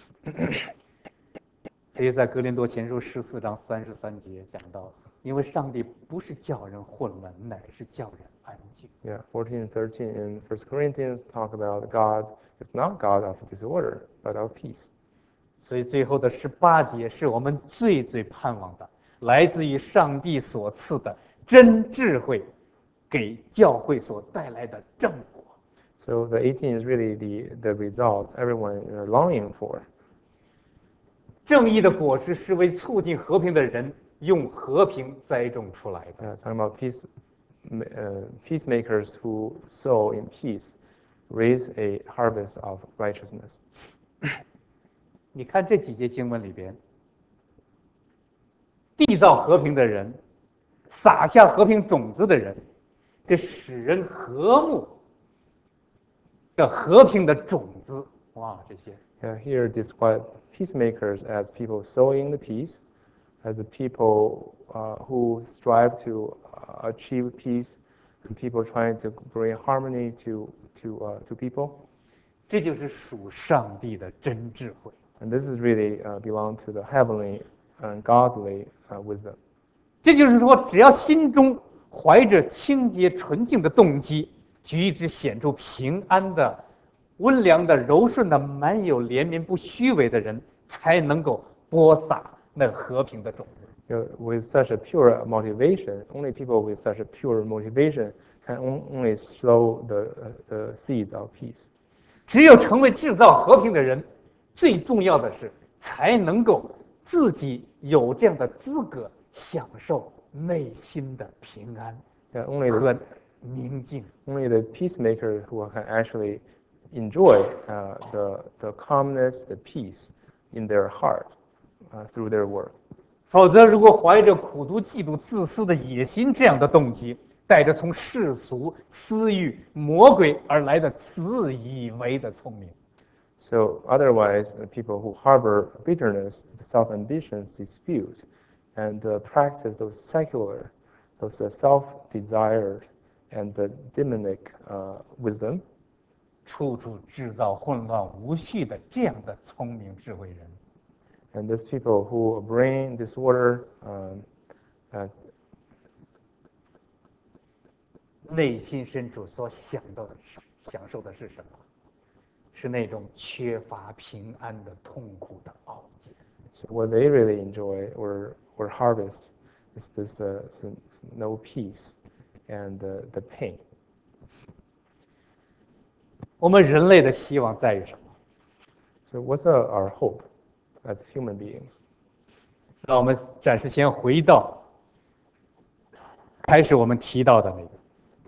所以在哥林多前书14章33节讲到，因为上帝不是叫人混乱，乃是叫人安静。 Yeah, 14 and 13 in 1 Corinthians talk about God is not God of disorder, but of peace. 所以最后的18节是我们最盼望的，来自于上帝所赐的真智慧，给教会所带来的正果。 So the 18 is really the result everyone are longing for. 正义的果实是为促进和平的人用和平栽种出来的。 Talking about peacemakers who sow in peace raise a harvest of righteousness. 你看这几节经文里边，缔造和平的人，撒下和平种子的人，这使人和睦的和平的种子，哇，这些 Here describe peacemakers as people sowing the peace, as the people who strive to achieve peace, and people trying to bring harmony to people. 这就是属上帝的真智慧。 And this is really belong to the heavenly and godly wisdom. 这就是说，只要心中怀着清洁纯净的动机，举止显出平安的、温良的、柔顺的、满有怜悯、不虚伪的人，才能够播撒那和平的种子。 With such a pure motivation, only people with such a pure motivation can only sow the seeds of peace. 只有成为制造和平的人，最重要的是才能够自己有这样的资格享受内心的平安 Only 和宁静。 only the peacemaker who can actually enjoy the calmness, the peace in their heart through their work. 否则，如果怀着苦毒、嫉妒、自私的野心这样的动机，带着从世俗、私欲、魔鬼而来的自以为的聪明， So otherwise, people who harbor bitterness, self-ambitions, dispute, and practice those secular, those self-desired and demonic wisdom, 处处制造混乱无序的这样的聪明智慧人， and these people who bring disorder, 内心深处所享受的是什么？是那种缺乏平安的痛苦的傲气。 so what they really enjoy or harvest is this no peace and the pain. 我们人类的希望在于什么？ So what's our hope as human beings? 让我们暂时先回到开始我们提到的那个。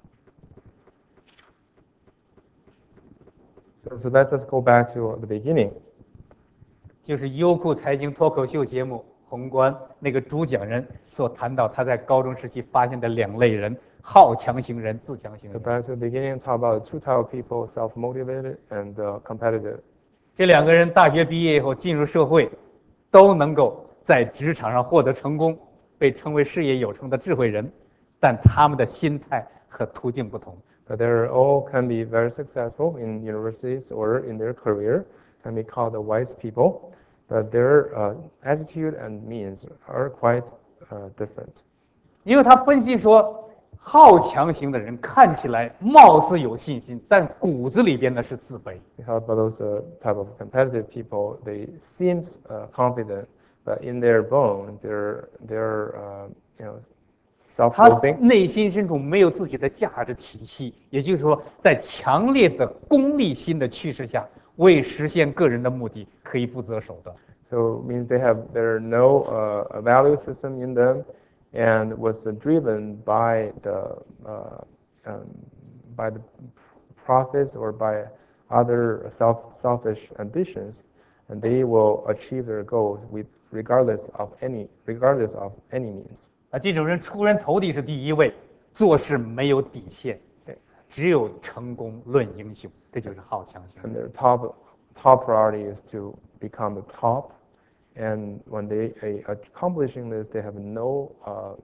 So let's just go back to the beginning. 就是优酷财经脱口秀节目《宏观》那个主讲人所谈到他在高中时期发现的两类人：好强型人、自强型 So 人。 back to the beginning, talk about two type of people: self-motivated and competitive. 这两个人大学毕业以后进入社会，都能够在职场上获得成功，被称为事业有成的智慧人，但他们的心态和途径不同。 But they all can be very successful in universities or in their career, can be called the wise people. But their attitude and means are quite different. 因为他分析说，好强型的人看起来貌似有信心，但骨子里边呢是自卑。 Because about those type of competitive people, they seems confident, but in their bone, they're 他 self-loathing. 内心深处没有自己的价值体系，也就是说，在强烈的功利心的驱使下，为实现个人的目的可以不择手段。 So it means there are no value system in them, and was driven by the profits or by other selfish ambitions, and they will achieve their goals regardless of any means. 这种人出人头地是第一位， 做事没有底线，只有成功论英雄，这就是好强型。 And their top priority is to become the top. And when they accomplishing this, they have no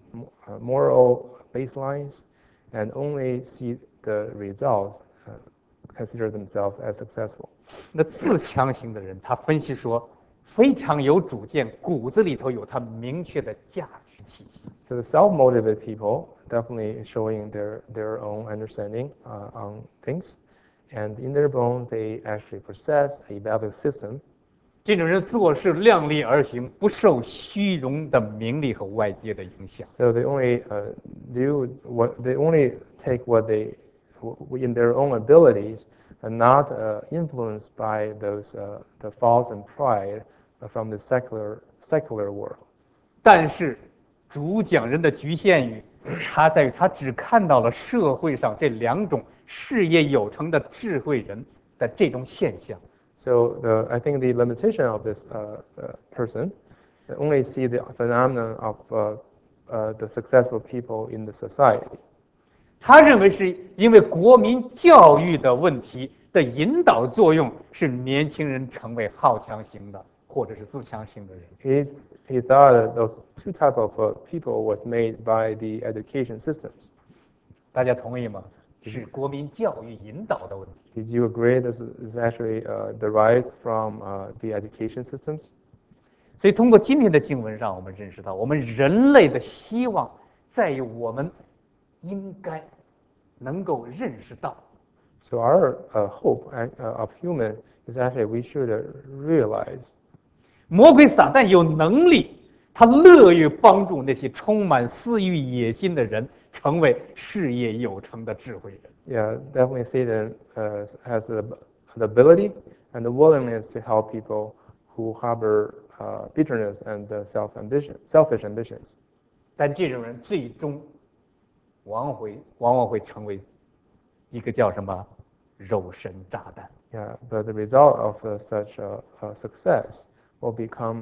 moral baselines and only see the results, consider themselves as successful. 那自强型的人，他分析说，非常有主见，骨子里头有他明确的价值体系。 So the self-motivated people definitely showing their own understanding on things, and in their bones they actually possess a value system. 这种人做事量力而行，不受虚荣的名利和外界的影响。 So they only they only take what they in their own abilities, and not influenced by those the faults and pride from the secular world. 但是，主讲人的局限于，他在于他只看到了社会上这两种事业有成的智慧人的这种现象。 So I think the limitation of this person only see the phenomenon of the successful people in the society. 他认为是因为国民教育的问题的引导作用，是年轻人成为好强型的或者是自强型的人。 He thought that those two type of people was made by the education systems. 大家同意吗？是国民教育引导的问题。 Did you agree this is actually derived from the education systems? 所以，通过今天的经文，让我们认识到，我们人类的希望在于我们应该能够认识到， So our hope of human is actually we should realize 魔鬼撒旦有能力，他乐于帮助那些充满私欲野心的人成为事业有成的智慧人。 Yeah, definitely Satan has the ability and the willingness to help people who harbor bitterness and selfish ambitions. 但这种人最终往往会成为一个叫什么肉身炸弹。 Yeah, but the result of such success will become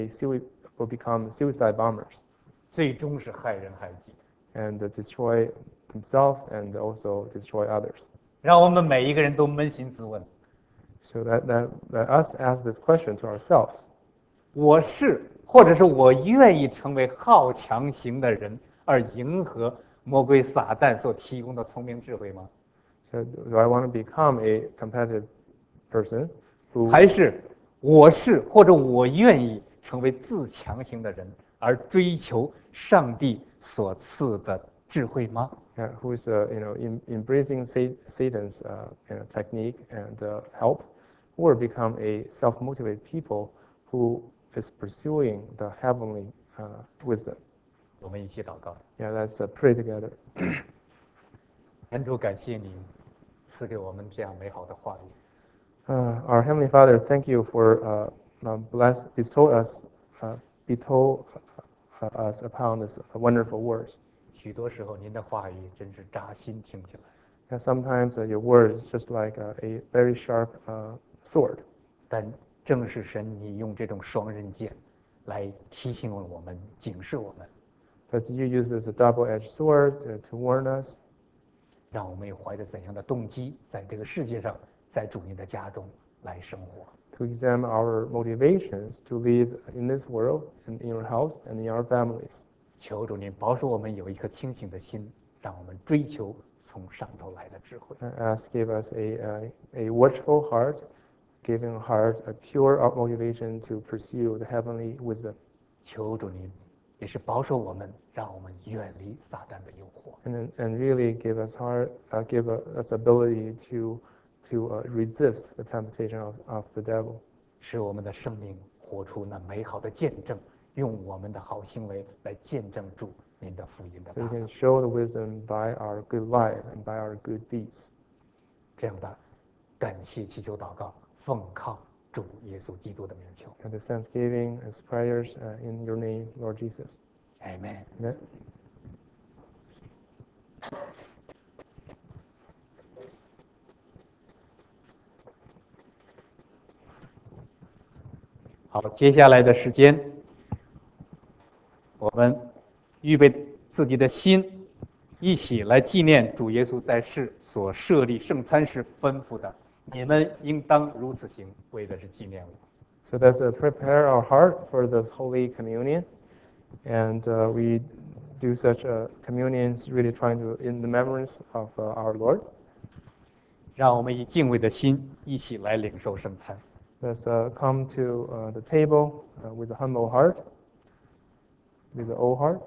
suicide bombers 最终是害人害己。 and destroy themselves and also destroy others. 让我们每一个人都扪心自问： So let us ask this question to ourselves. 我是或者是我愿意成为好强型的人，而迎合魔鬼撒旦所提供的聪明智慧吗？ So do I want to become a competitive person who 还是我是或者我愿意成为自强型的人，而追求上帝所赐的智慧吗？ who is embracing Satan's technique and help, or become a self-motivated people who is pursuing the heavenly wisdom? 我们一起祷告。 Yeah, let's pray together. 天主，感谢你赐给我们这样美好的话语。 Our Heavenly Father, thank you for bestow us upon this wonderful words. 许多时候，您的话语真是扎心，听起来。 And sometimes your word is just like a very sharp sword. 但正是神，你用这种双刃剑来提醒我们、警示我们， But you use this double-edged sword to warn us, 让我们有怀着怎样的动机，在这个世界上，在主您的家中来生活。 to examine our motivations to live in this world and in your house and in our families. 求主您保守我们有一颗清醒的心，让我们追求从上头来的智慧。 Ask, give us a watchful heart, giving heart a pure motivation to pursue the heavenly wisdom. 求主您也是保守我们，让我们远离撒旦的诱惑。 And really give us us ability to resist the temptation of the devil. 使我们的生命活出那美好的见证，用我们的好行为来见证主您的福音的 So 大 we 能。 can show the wisdom by our good life and by our good deeds. 这样的感谢祈求祷告，奉靠主耶稣基督的名求。 And the thanksgiving and prayers in your name, Lord Jesus. Amen。 Amen. 好，接下来的时间，我们预备自己的心， 一起来纪念主耶稣在世所设立圣餐时吩咐的：你们应当如此行，为的是纪念我。 So let's prepare our heart for this Holy Communion. And we do such communions really trying to, in the remembrance of our Lord. 让我们以敬畏的心一起来领受圣餐。 Let's come to the table with a humble heart, with an old heart.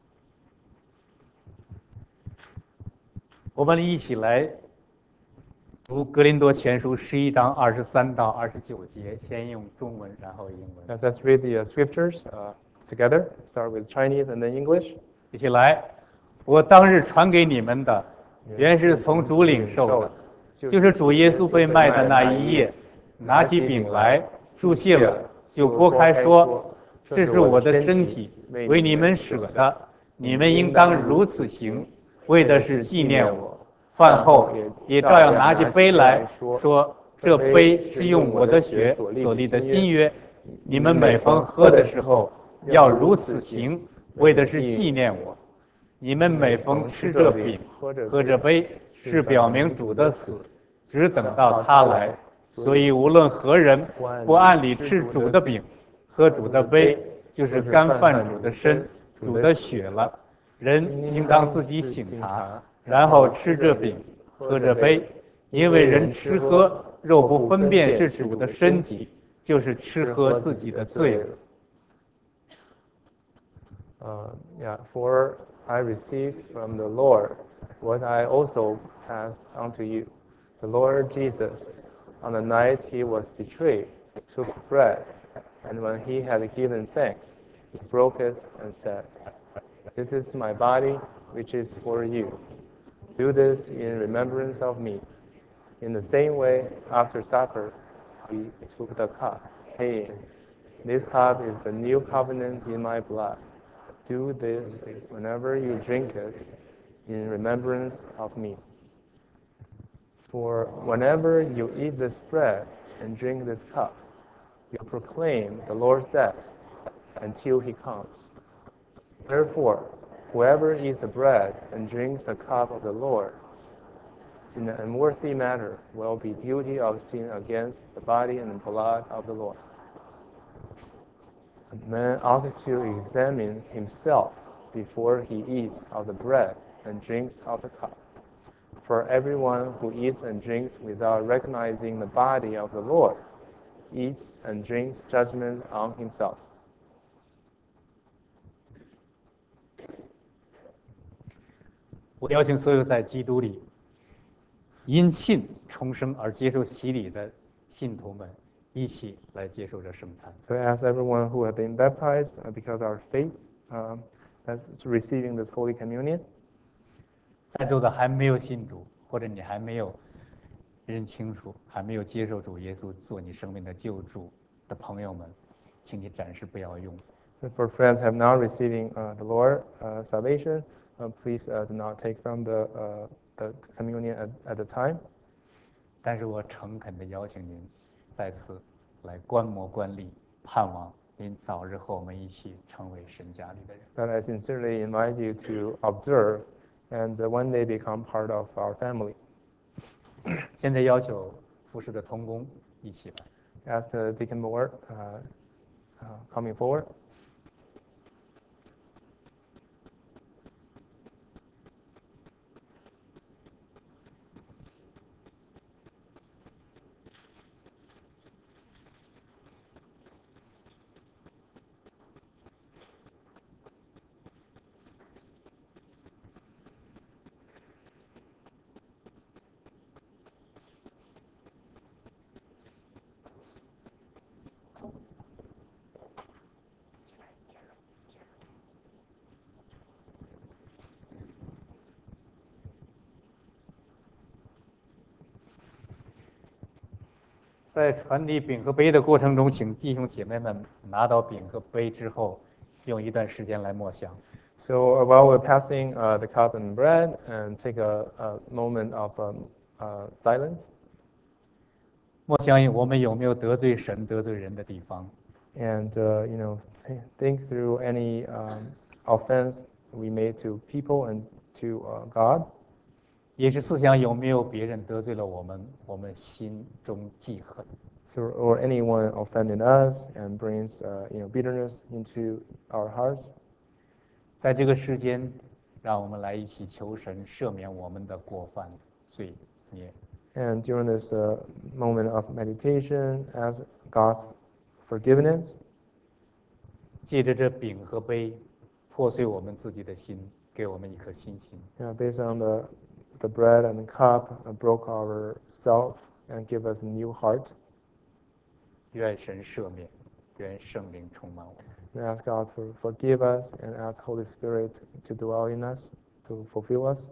我们一起来读《格林多前书》11章23到29节，先用中文，然后英文。 Let's read the scriptures together. Start with Chinese and then English. 一起来。我当日传给你们的，原是从主领受的，就是主耶稣被卖的那一夜，拿起饼来，祝谢了，就拨开说：“这是我的身体，为你们舍的，你们应当如此行，为的是纪念我。”饭后也照样拿起杯来说：“这杯是用我的血所立的新约，你们每逢喝的时候，要如此行，为的是纪念我。你们每逢吃这饼、喝这杯，是表明主的死，只等到他来。所以无论何人不按理吃主的饼、喝主的杯，就是干犯主的身、主的血了。人应当自己省察，然后吃这饼、喝这杯，因为人吃喝肉不分辨是主的身体，就是吃喝自己的罪了。 For I received from the Lord what I also passed on to you. The Lord Jesus, on the night he was betrayed, took bread, and when he had given thanks, he broke it and said, "This is my body, which is for you. Do this in remembrance of me." In the same way, after supper, he took the cup, saying, "This cup is the new covenant in my blood. Do this whenever you drink it in remembrance of me. For whenever you eat this bread and drink this cup, you proclaim the Lord's death until he comes. Therefore, whoever eats the bread and drinks the cup of the Lord in an unworthy manner will be guilty of sin against the body and blood of the Lord. A man ought to examine himself before he eats of the bread and drinks of the cup. For everyone who eats and drinks without recognizing the body of the Lord eats and drinks judgment on himself. 我邀请所有在基督里因信重生而接受洗礼的信徒们，一起来接受这圣餐。 So I ask everyone who have been baptized because of our faith that's receiving this Holy Communion. 在座的还没有信主，或者你还没有认清楚，还没有接受主耶稣做你生命的救主的朋友们，请你暂时不要用。 For friends have not receiving the Lord salvation, please do not take from the communion at the time. 但是我诚恳地邀请您再次来观摩观礼，盼望您早日和我们一起成为神家里的人。 But I sincerely invite you to observe and one day become part of our family. 现在要求服侍的同工一起来。 Ask the deacon board coming forward. 在传递饼和杯的过程中，请弟兄姐妹们拿到饼和杯之后，用一段时间来默想。 So while we're passing the cup and bread, and take a moment of silence. 默想我们有没有得罪神、得罪人的地方。 And think through any offense we made to people and to God. 也是思想有没有别人得罪了我们，我们心中记恨。 So, or anyone offended us and brings bitterness into our hearts. 在这个时间，让我们来一起求神赦免我们的过犯罪孽。 And during this moment of meditation, ask God's forgiveness. 借着这饼和杯，破碎我们自己的心，给我们一颗新心。 Based on the bread and the cup, broke our self and give us a new heart. 愿神赦免，愿圣灵充满我们。 And ask God to forgive us and ask Holy Spirit to dwell in us, to fulfill us.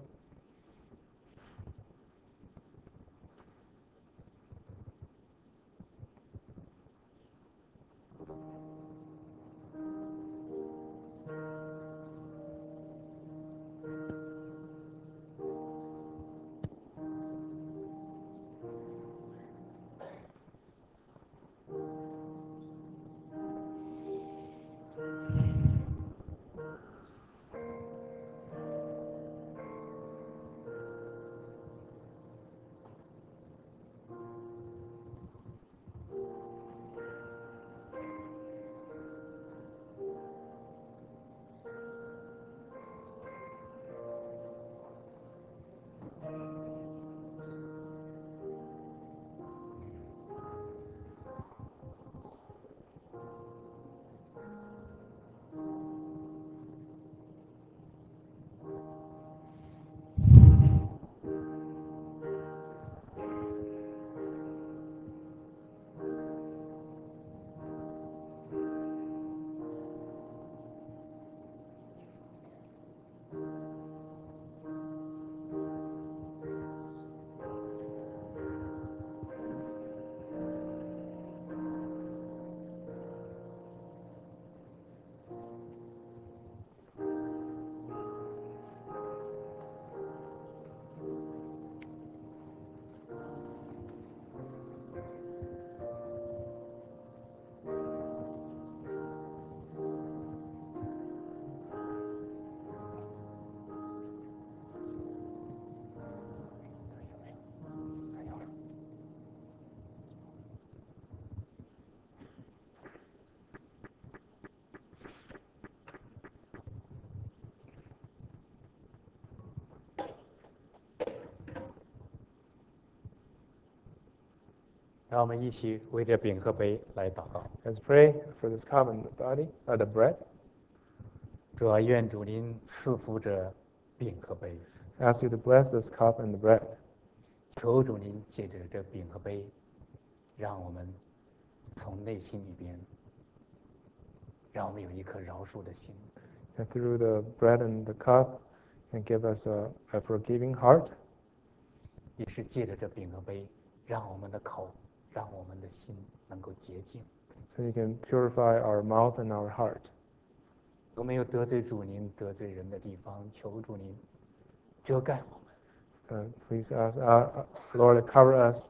让我们一起为这饼和杯来祷告。 Let's pray for this cup and the bread. 主啊，愿主您赐福这饼和杯， Ask you to bless this cup and the bread. 求主您借着这饼和杯，让我们从内心里边，让我们有一颗饶恕的心， And through the bread and the cup, and give us a forgiving heart. 也是借着这饼和杯，让我们的口，让我们的心能够洁净。 So you can purify our mouth and our heart. 有没有得罪主您、得罪人的地方，求主您遮盖我们。 Please ask Lord to cover us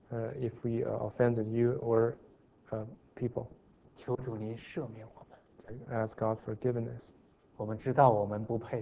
if we offended you or people. 求主您赦免我们。 Ask God's forgiveness. 我们知道我们不配，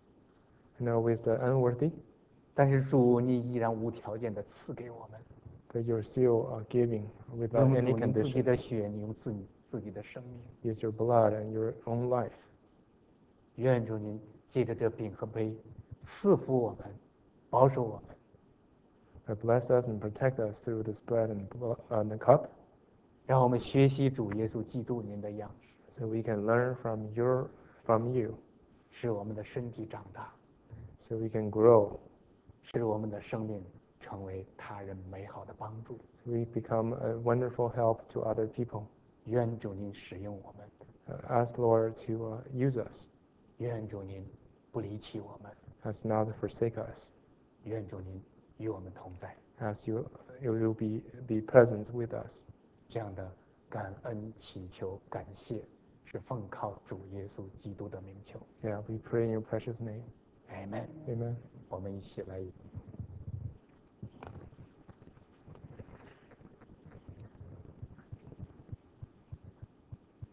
I know we're the unworthy, 但是主你依然无条件的赐给我们， but you're still giving without 用 any 主您自己的 conditions. 血，你用自己的生命。 Use your blood and your own life. 愿主您借着这饼和杯，赐福我们，保守我们， Bless us and protect us through this bread and the cup, 让我们学习主耶稣基督您的样式， so we can learn from you, 使我们的身体长大， so we can grow, 使我们的生命成为他人美好的帮助。 we become a wonderful help to other people. 愿主您使用我们， Ask Lord to use us, 愿主您不离弃我们， ask not to forsake us. 愿主您与我们同在。 Ask you will be present with us. 这样的感恩祈求感谢，是奉靠主耶稣基督的名求。 Yeah, we pray in your precious name. Amen。 Amen. 我们一起来，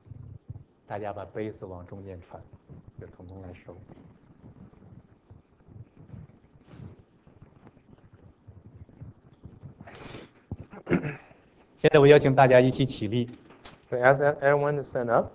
大家把杯子往中间传，由童工来收。 现在我邀请大家一起起立， So I ask everyone to stand up.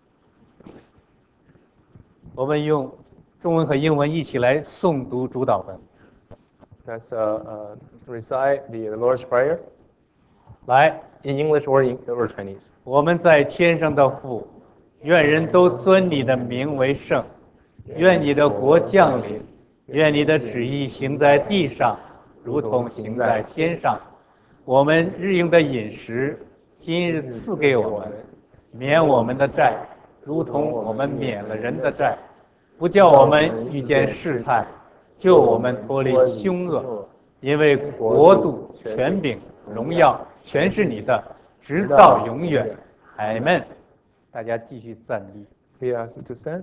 我们用中文和英文一起来诵读主祷文。 Let's recite the Lord's Prayer 来， in English or Chinese. 我们在天上的父，愿人都尊你的名为圣，愿你的国降临，愿你的旨意行在地上，如同行在天上。我们日用的饮食，今日赐给我们，免我们的债，如同我们免了人的债，不叫我们遇见试探，救我们脱离凶恶。因为国度、权柄、荣耀，全是你的，直到永远。阿们。大家继续站立。 We ask you to stand.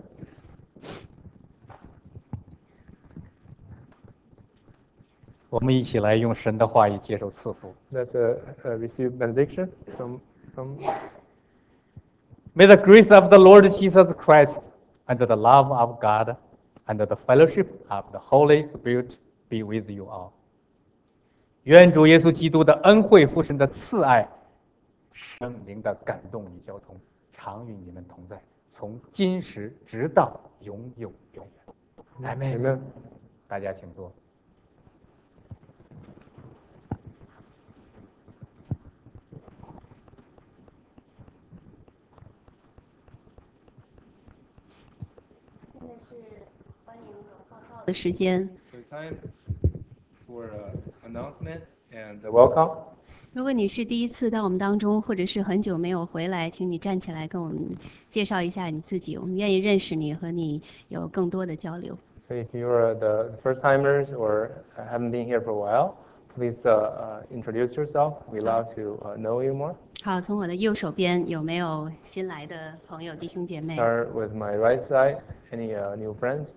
我们一起来用神的话语接受赐福。 Let's receive benediction from. May the grace of the Lord Jesus Christ, and the love of God, and the fellowship of the Holy Spirit be with you all. 愿主耶稣基督的恩惠、父神的慈爱、圣灵的感动与交通，常与你们同在，从今时直到永永永远。阿们。 Amen. 大家请坐。 现在是欢迎有报告的时间。 So it's time for announcement and welcome. 如果你是第一次到我们当中，或者是很久没有回来，请你站起来跟我们介绍一下你自己，我们愿意认识你，和你有更多的交流。 So if you're the first timers or haven't been here for a while, please introduce yourself. We love to know you more. 好，从我的右手边有没有新来的朋友、弟兄姐妹？ Start with my right side. Any new friends?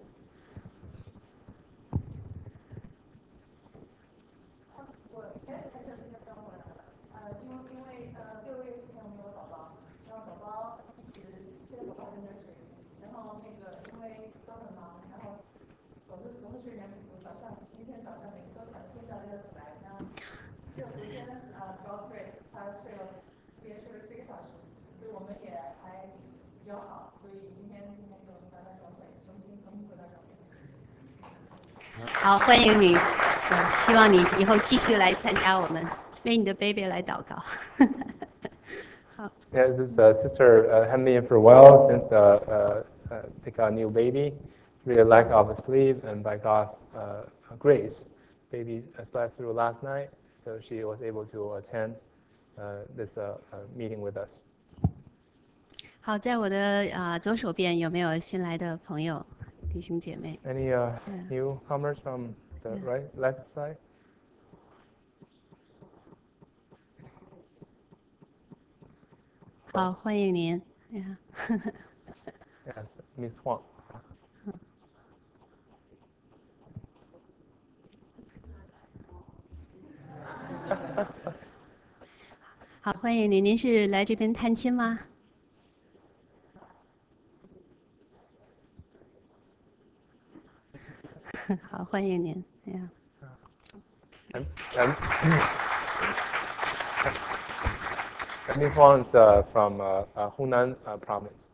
好，欢迎你。希望你以后继续来参加我们，为你的 baby 来祷告。 Yeah, this sister hadn't been here for a while since they got a new baby. Really lack of sleep, and by God's grace, baby slept through last night, so she was able to attend this meeting with us. 好，在我的左手边有没有新来的朋友、弟兄姐妹？ Any newcomers from the left side? 好，欢迎您。 Yes, Miss Huang. 好，欢迎您。您是来这边探亲吗？好，欢迎您。哎呀， And Miss Huang is from Hunan province.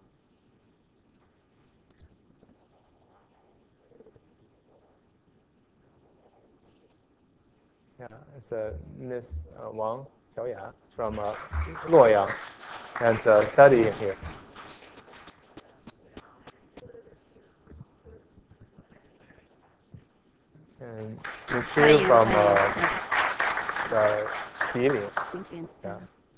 Yeah, it's Miss Wang Xiaoya from Luoyang and studying here. And Miss Xu from Jilin. 今天 Yeah.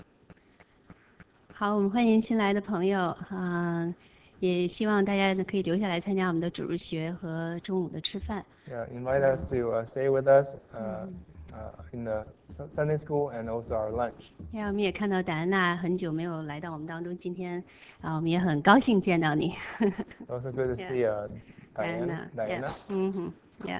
好，我们欢迎新来的朋友，也希望大家可以留下来参加我们的主日学和中午的吃饭。 Yeah, invite us to stay with us in the Sunday school and also our lunch. 我们也看到戴安娜很久没有来到我们当中，今天我们也很高兴见到你。 Also good to see Diana. Diana. 嗯哼 ，Yeah。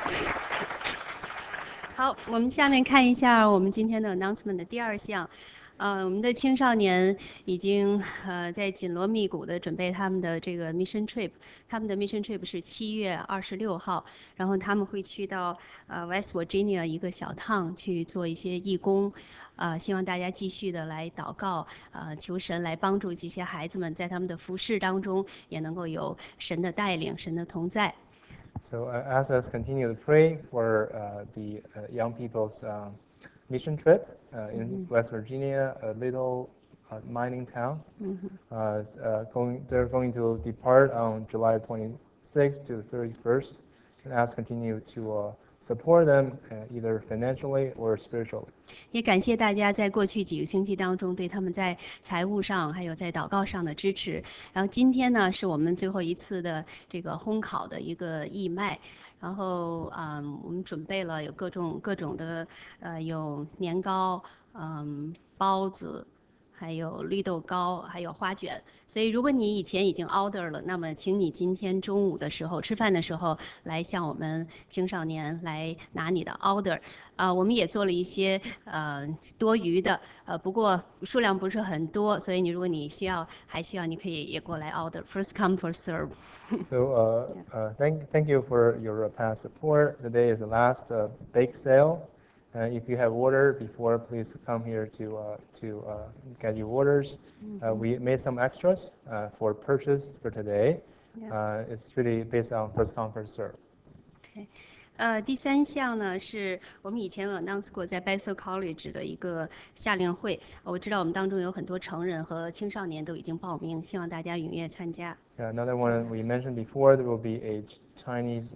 好，我们下面看一下我们今天的 announcement 的第二项。 我们的青少年已经在紧锣密鼓的准备他们的这个 mission trip，他们的 mission trip 是7月26号，然后他们会去到West Virginia 一个小趟去做一些义工，希望大家继续的来祷告，求神来帮助这些孩子们在他们的服饰当中也能够有神的带领，神的同在。 So ask us continue to pray for the young people's mission trip in West Virginia, a little mining town. They're going to depart on July 26th to the 31st, and ask continue to support them either financially or spiritually. 也感谢大家在过去几个星期当中对他们在财务上还有在祷告上的支持。然后今天呢，是我们最后一次的这个烘烤的一个义卖。然后我们准备了有各种的有年糕，包子。还有绿豆糕，还有花卷。所以，如果你以前已经 order 了，那么请你今天中午的时候吃饭的时候来向我们青少年来拿你的 order。我们也做了一些多余的，不过数量不是很多，所以如果你还需要，你可以也过来 order。First come, first serve. So thank you for your past support. Today is the last bake sale. If you have order before, please come here to get your orders. We made some extras for purchase for today. It's really based on first come, first serve. Okay. 第3项呢，是我们以前有 announce 过在 Bethel College 的一个夏令会。我知道我们当中有很多成人和青少年都已经报名，希望大家踊跃参加。 Another one we mentioned before, there will be a Chinese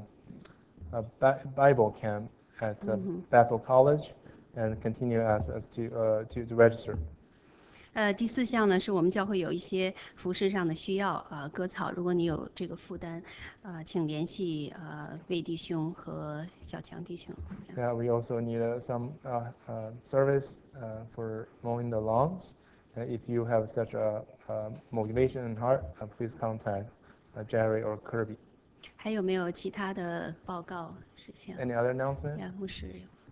Bible camp at Bethel College, and continue as to register. 第4项呢，是我们教会有一些服饰上的需要割草，如果你有这个负担，请联系魏弟兄和小强弟兄。 Yeah, we also need some service for mowing the lawns. If you have such a motivation and heart, please contact Jerry or Kirby. 还有没有其他的报告事项？ Any other announcement? 牧师。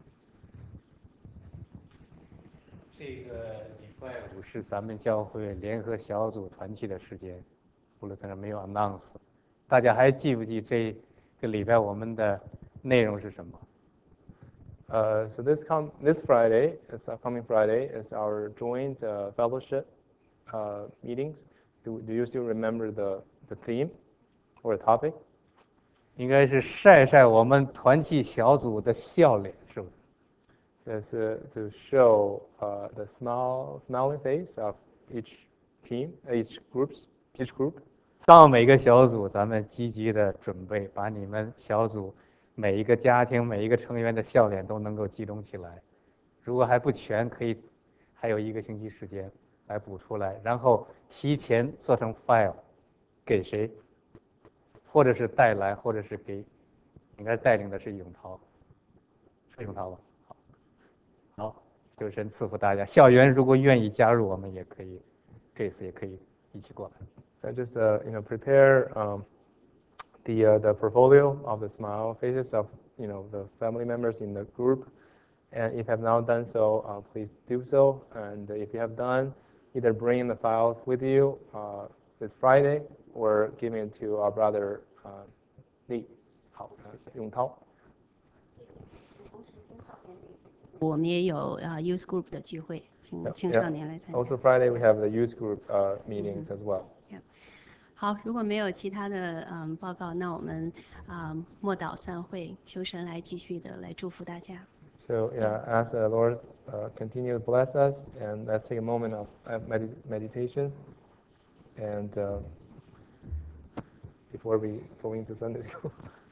这个礼拜五是咱们教会联合小组团契的时间，布鲁特那没有 announce， 大家还记不记这个礼拜我们的内容是什么 ？So this Friday, this upcoming Friday, is our joint fellowship meetings. Do you still remember the theme or the topic? 应该是晒晒我们团契小组的笑脸，是不是？ That's to show the smiling face of each team, each group. 到每个小组，咱们积极的准备，把你们小组每一个家庭、每一个成员的笑脸都能够集中起来。如果还不全，可以还有1个星期时间来补出来，然后提前做成 file 给谁，或者是带来，或者是给，应该带领的是永涛，是永涛吧？好，求神赐福大家。校园如果愿意加入，我们也可以，这次也可以一起过来。 Just prepare the portfolio of the smile faces of the family members in the group, and if you have not done so, please do so. And if you have done, either bring the files with you this Friday or give it to our brother Li. 好，永涛。 我们也有youth group 的聚会，请青少年来参加。 Also Friday we have the youth group meetings as well. 好，如果没有其他的报告，那我们默祷散会，求神来继续的来祝福大家。 So ask the Lord continue to bless us, and let's take a moment of meditation, and before we go into Sunday school.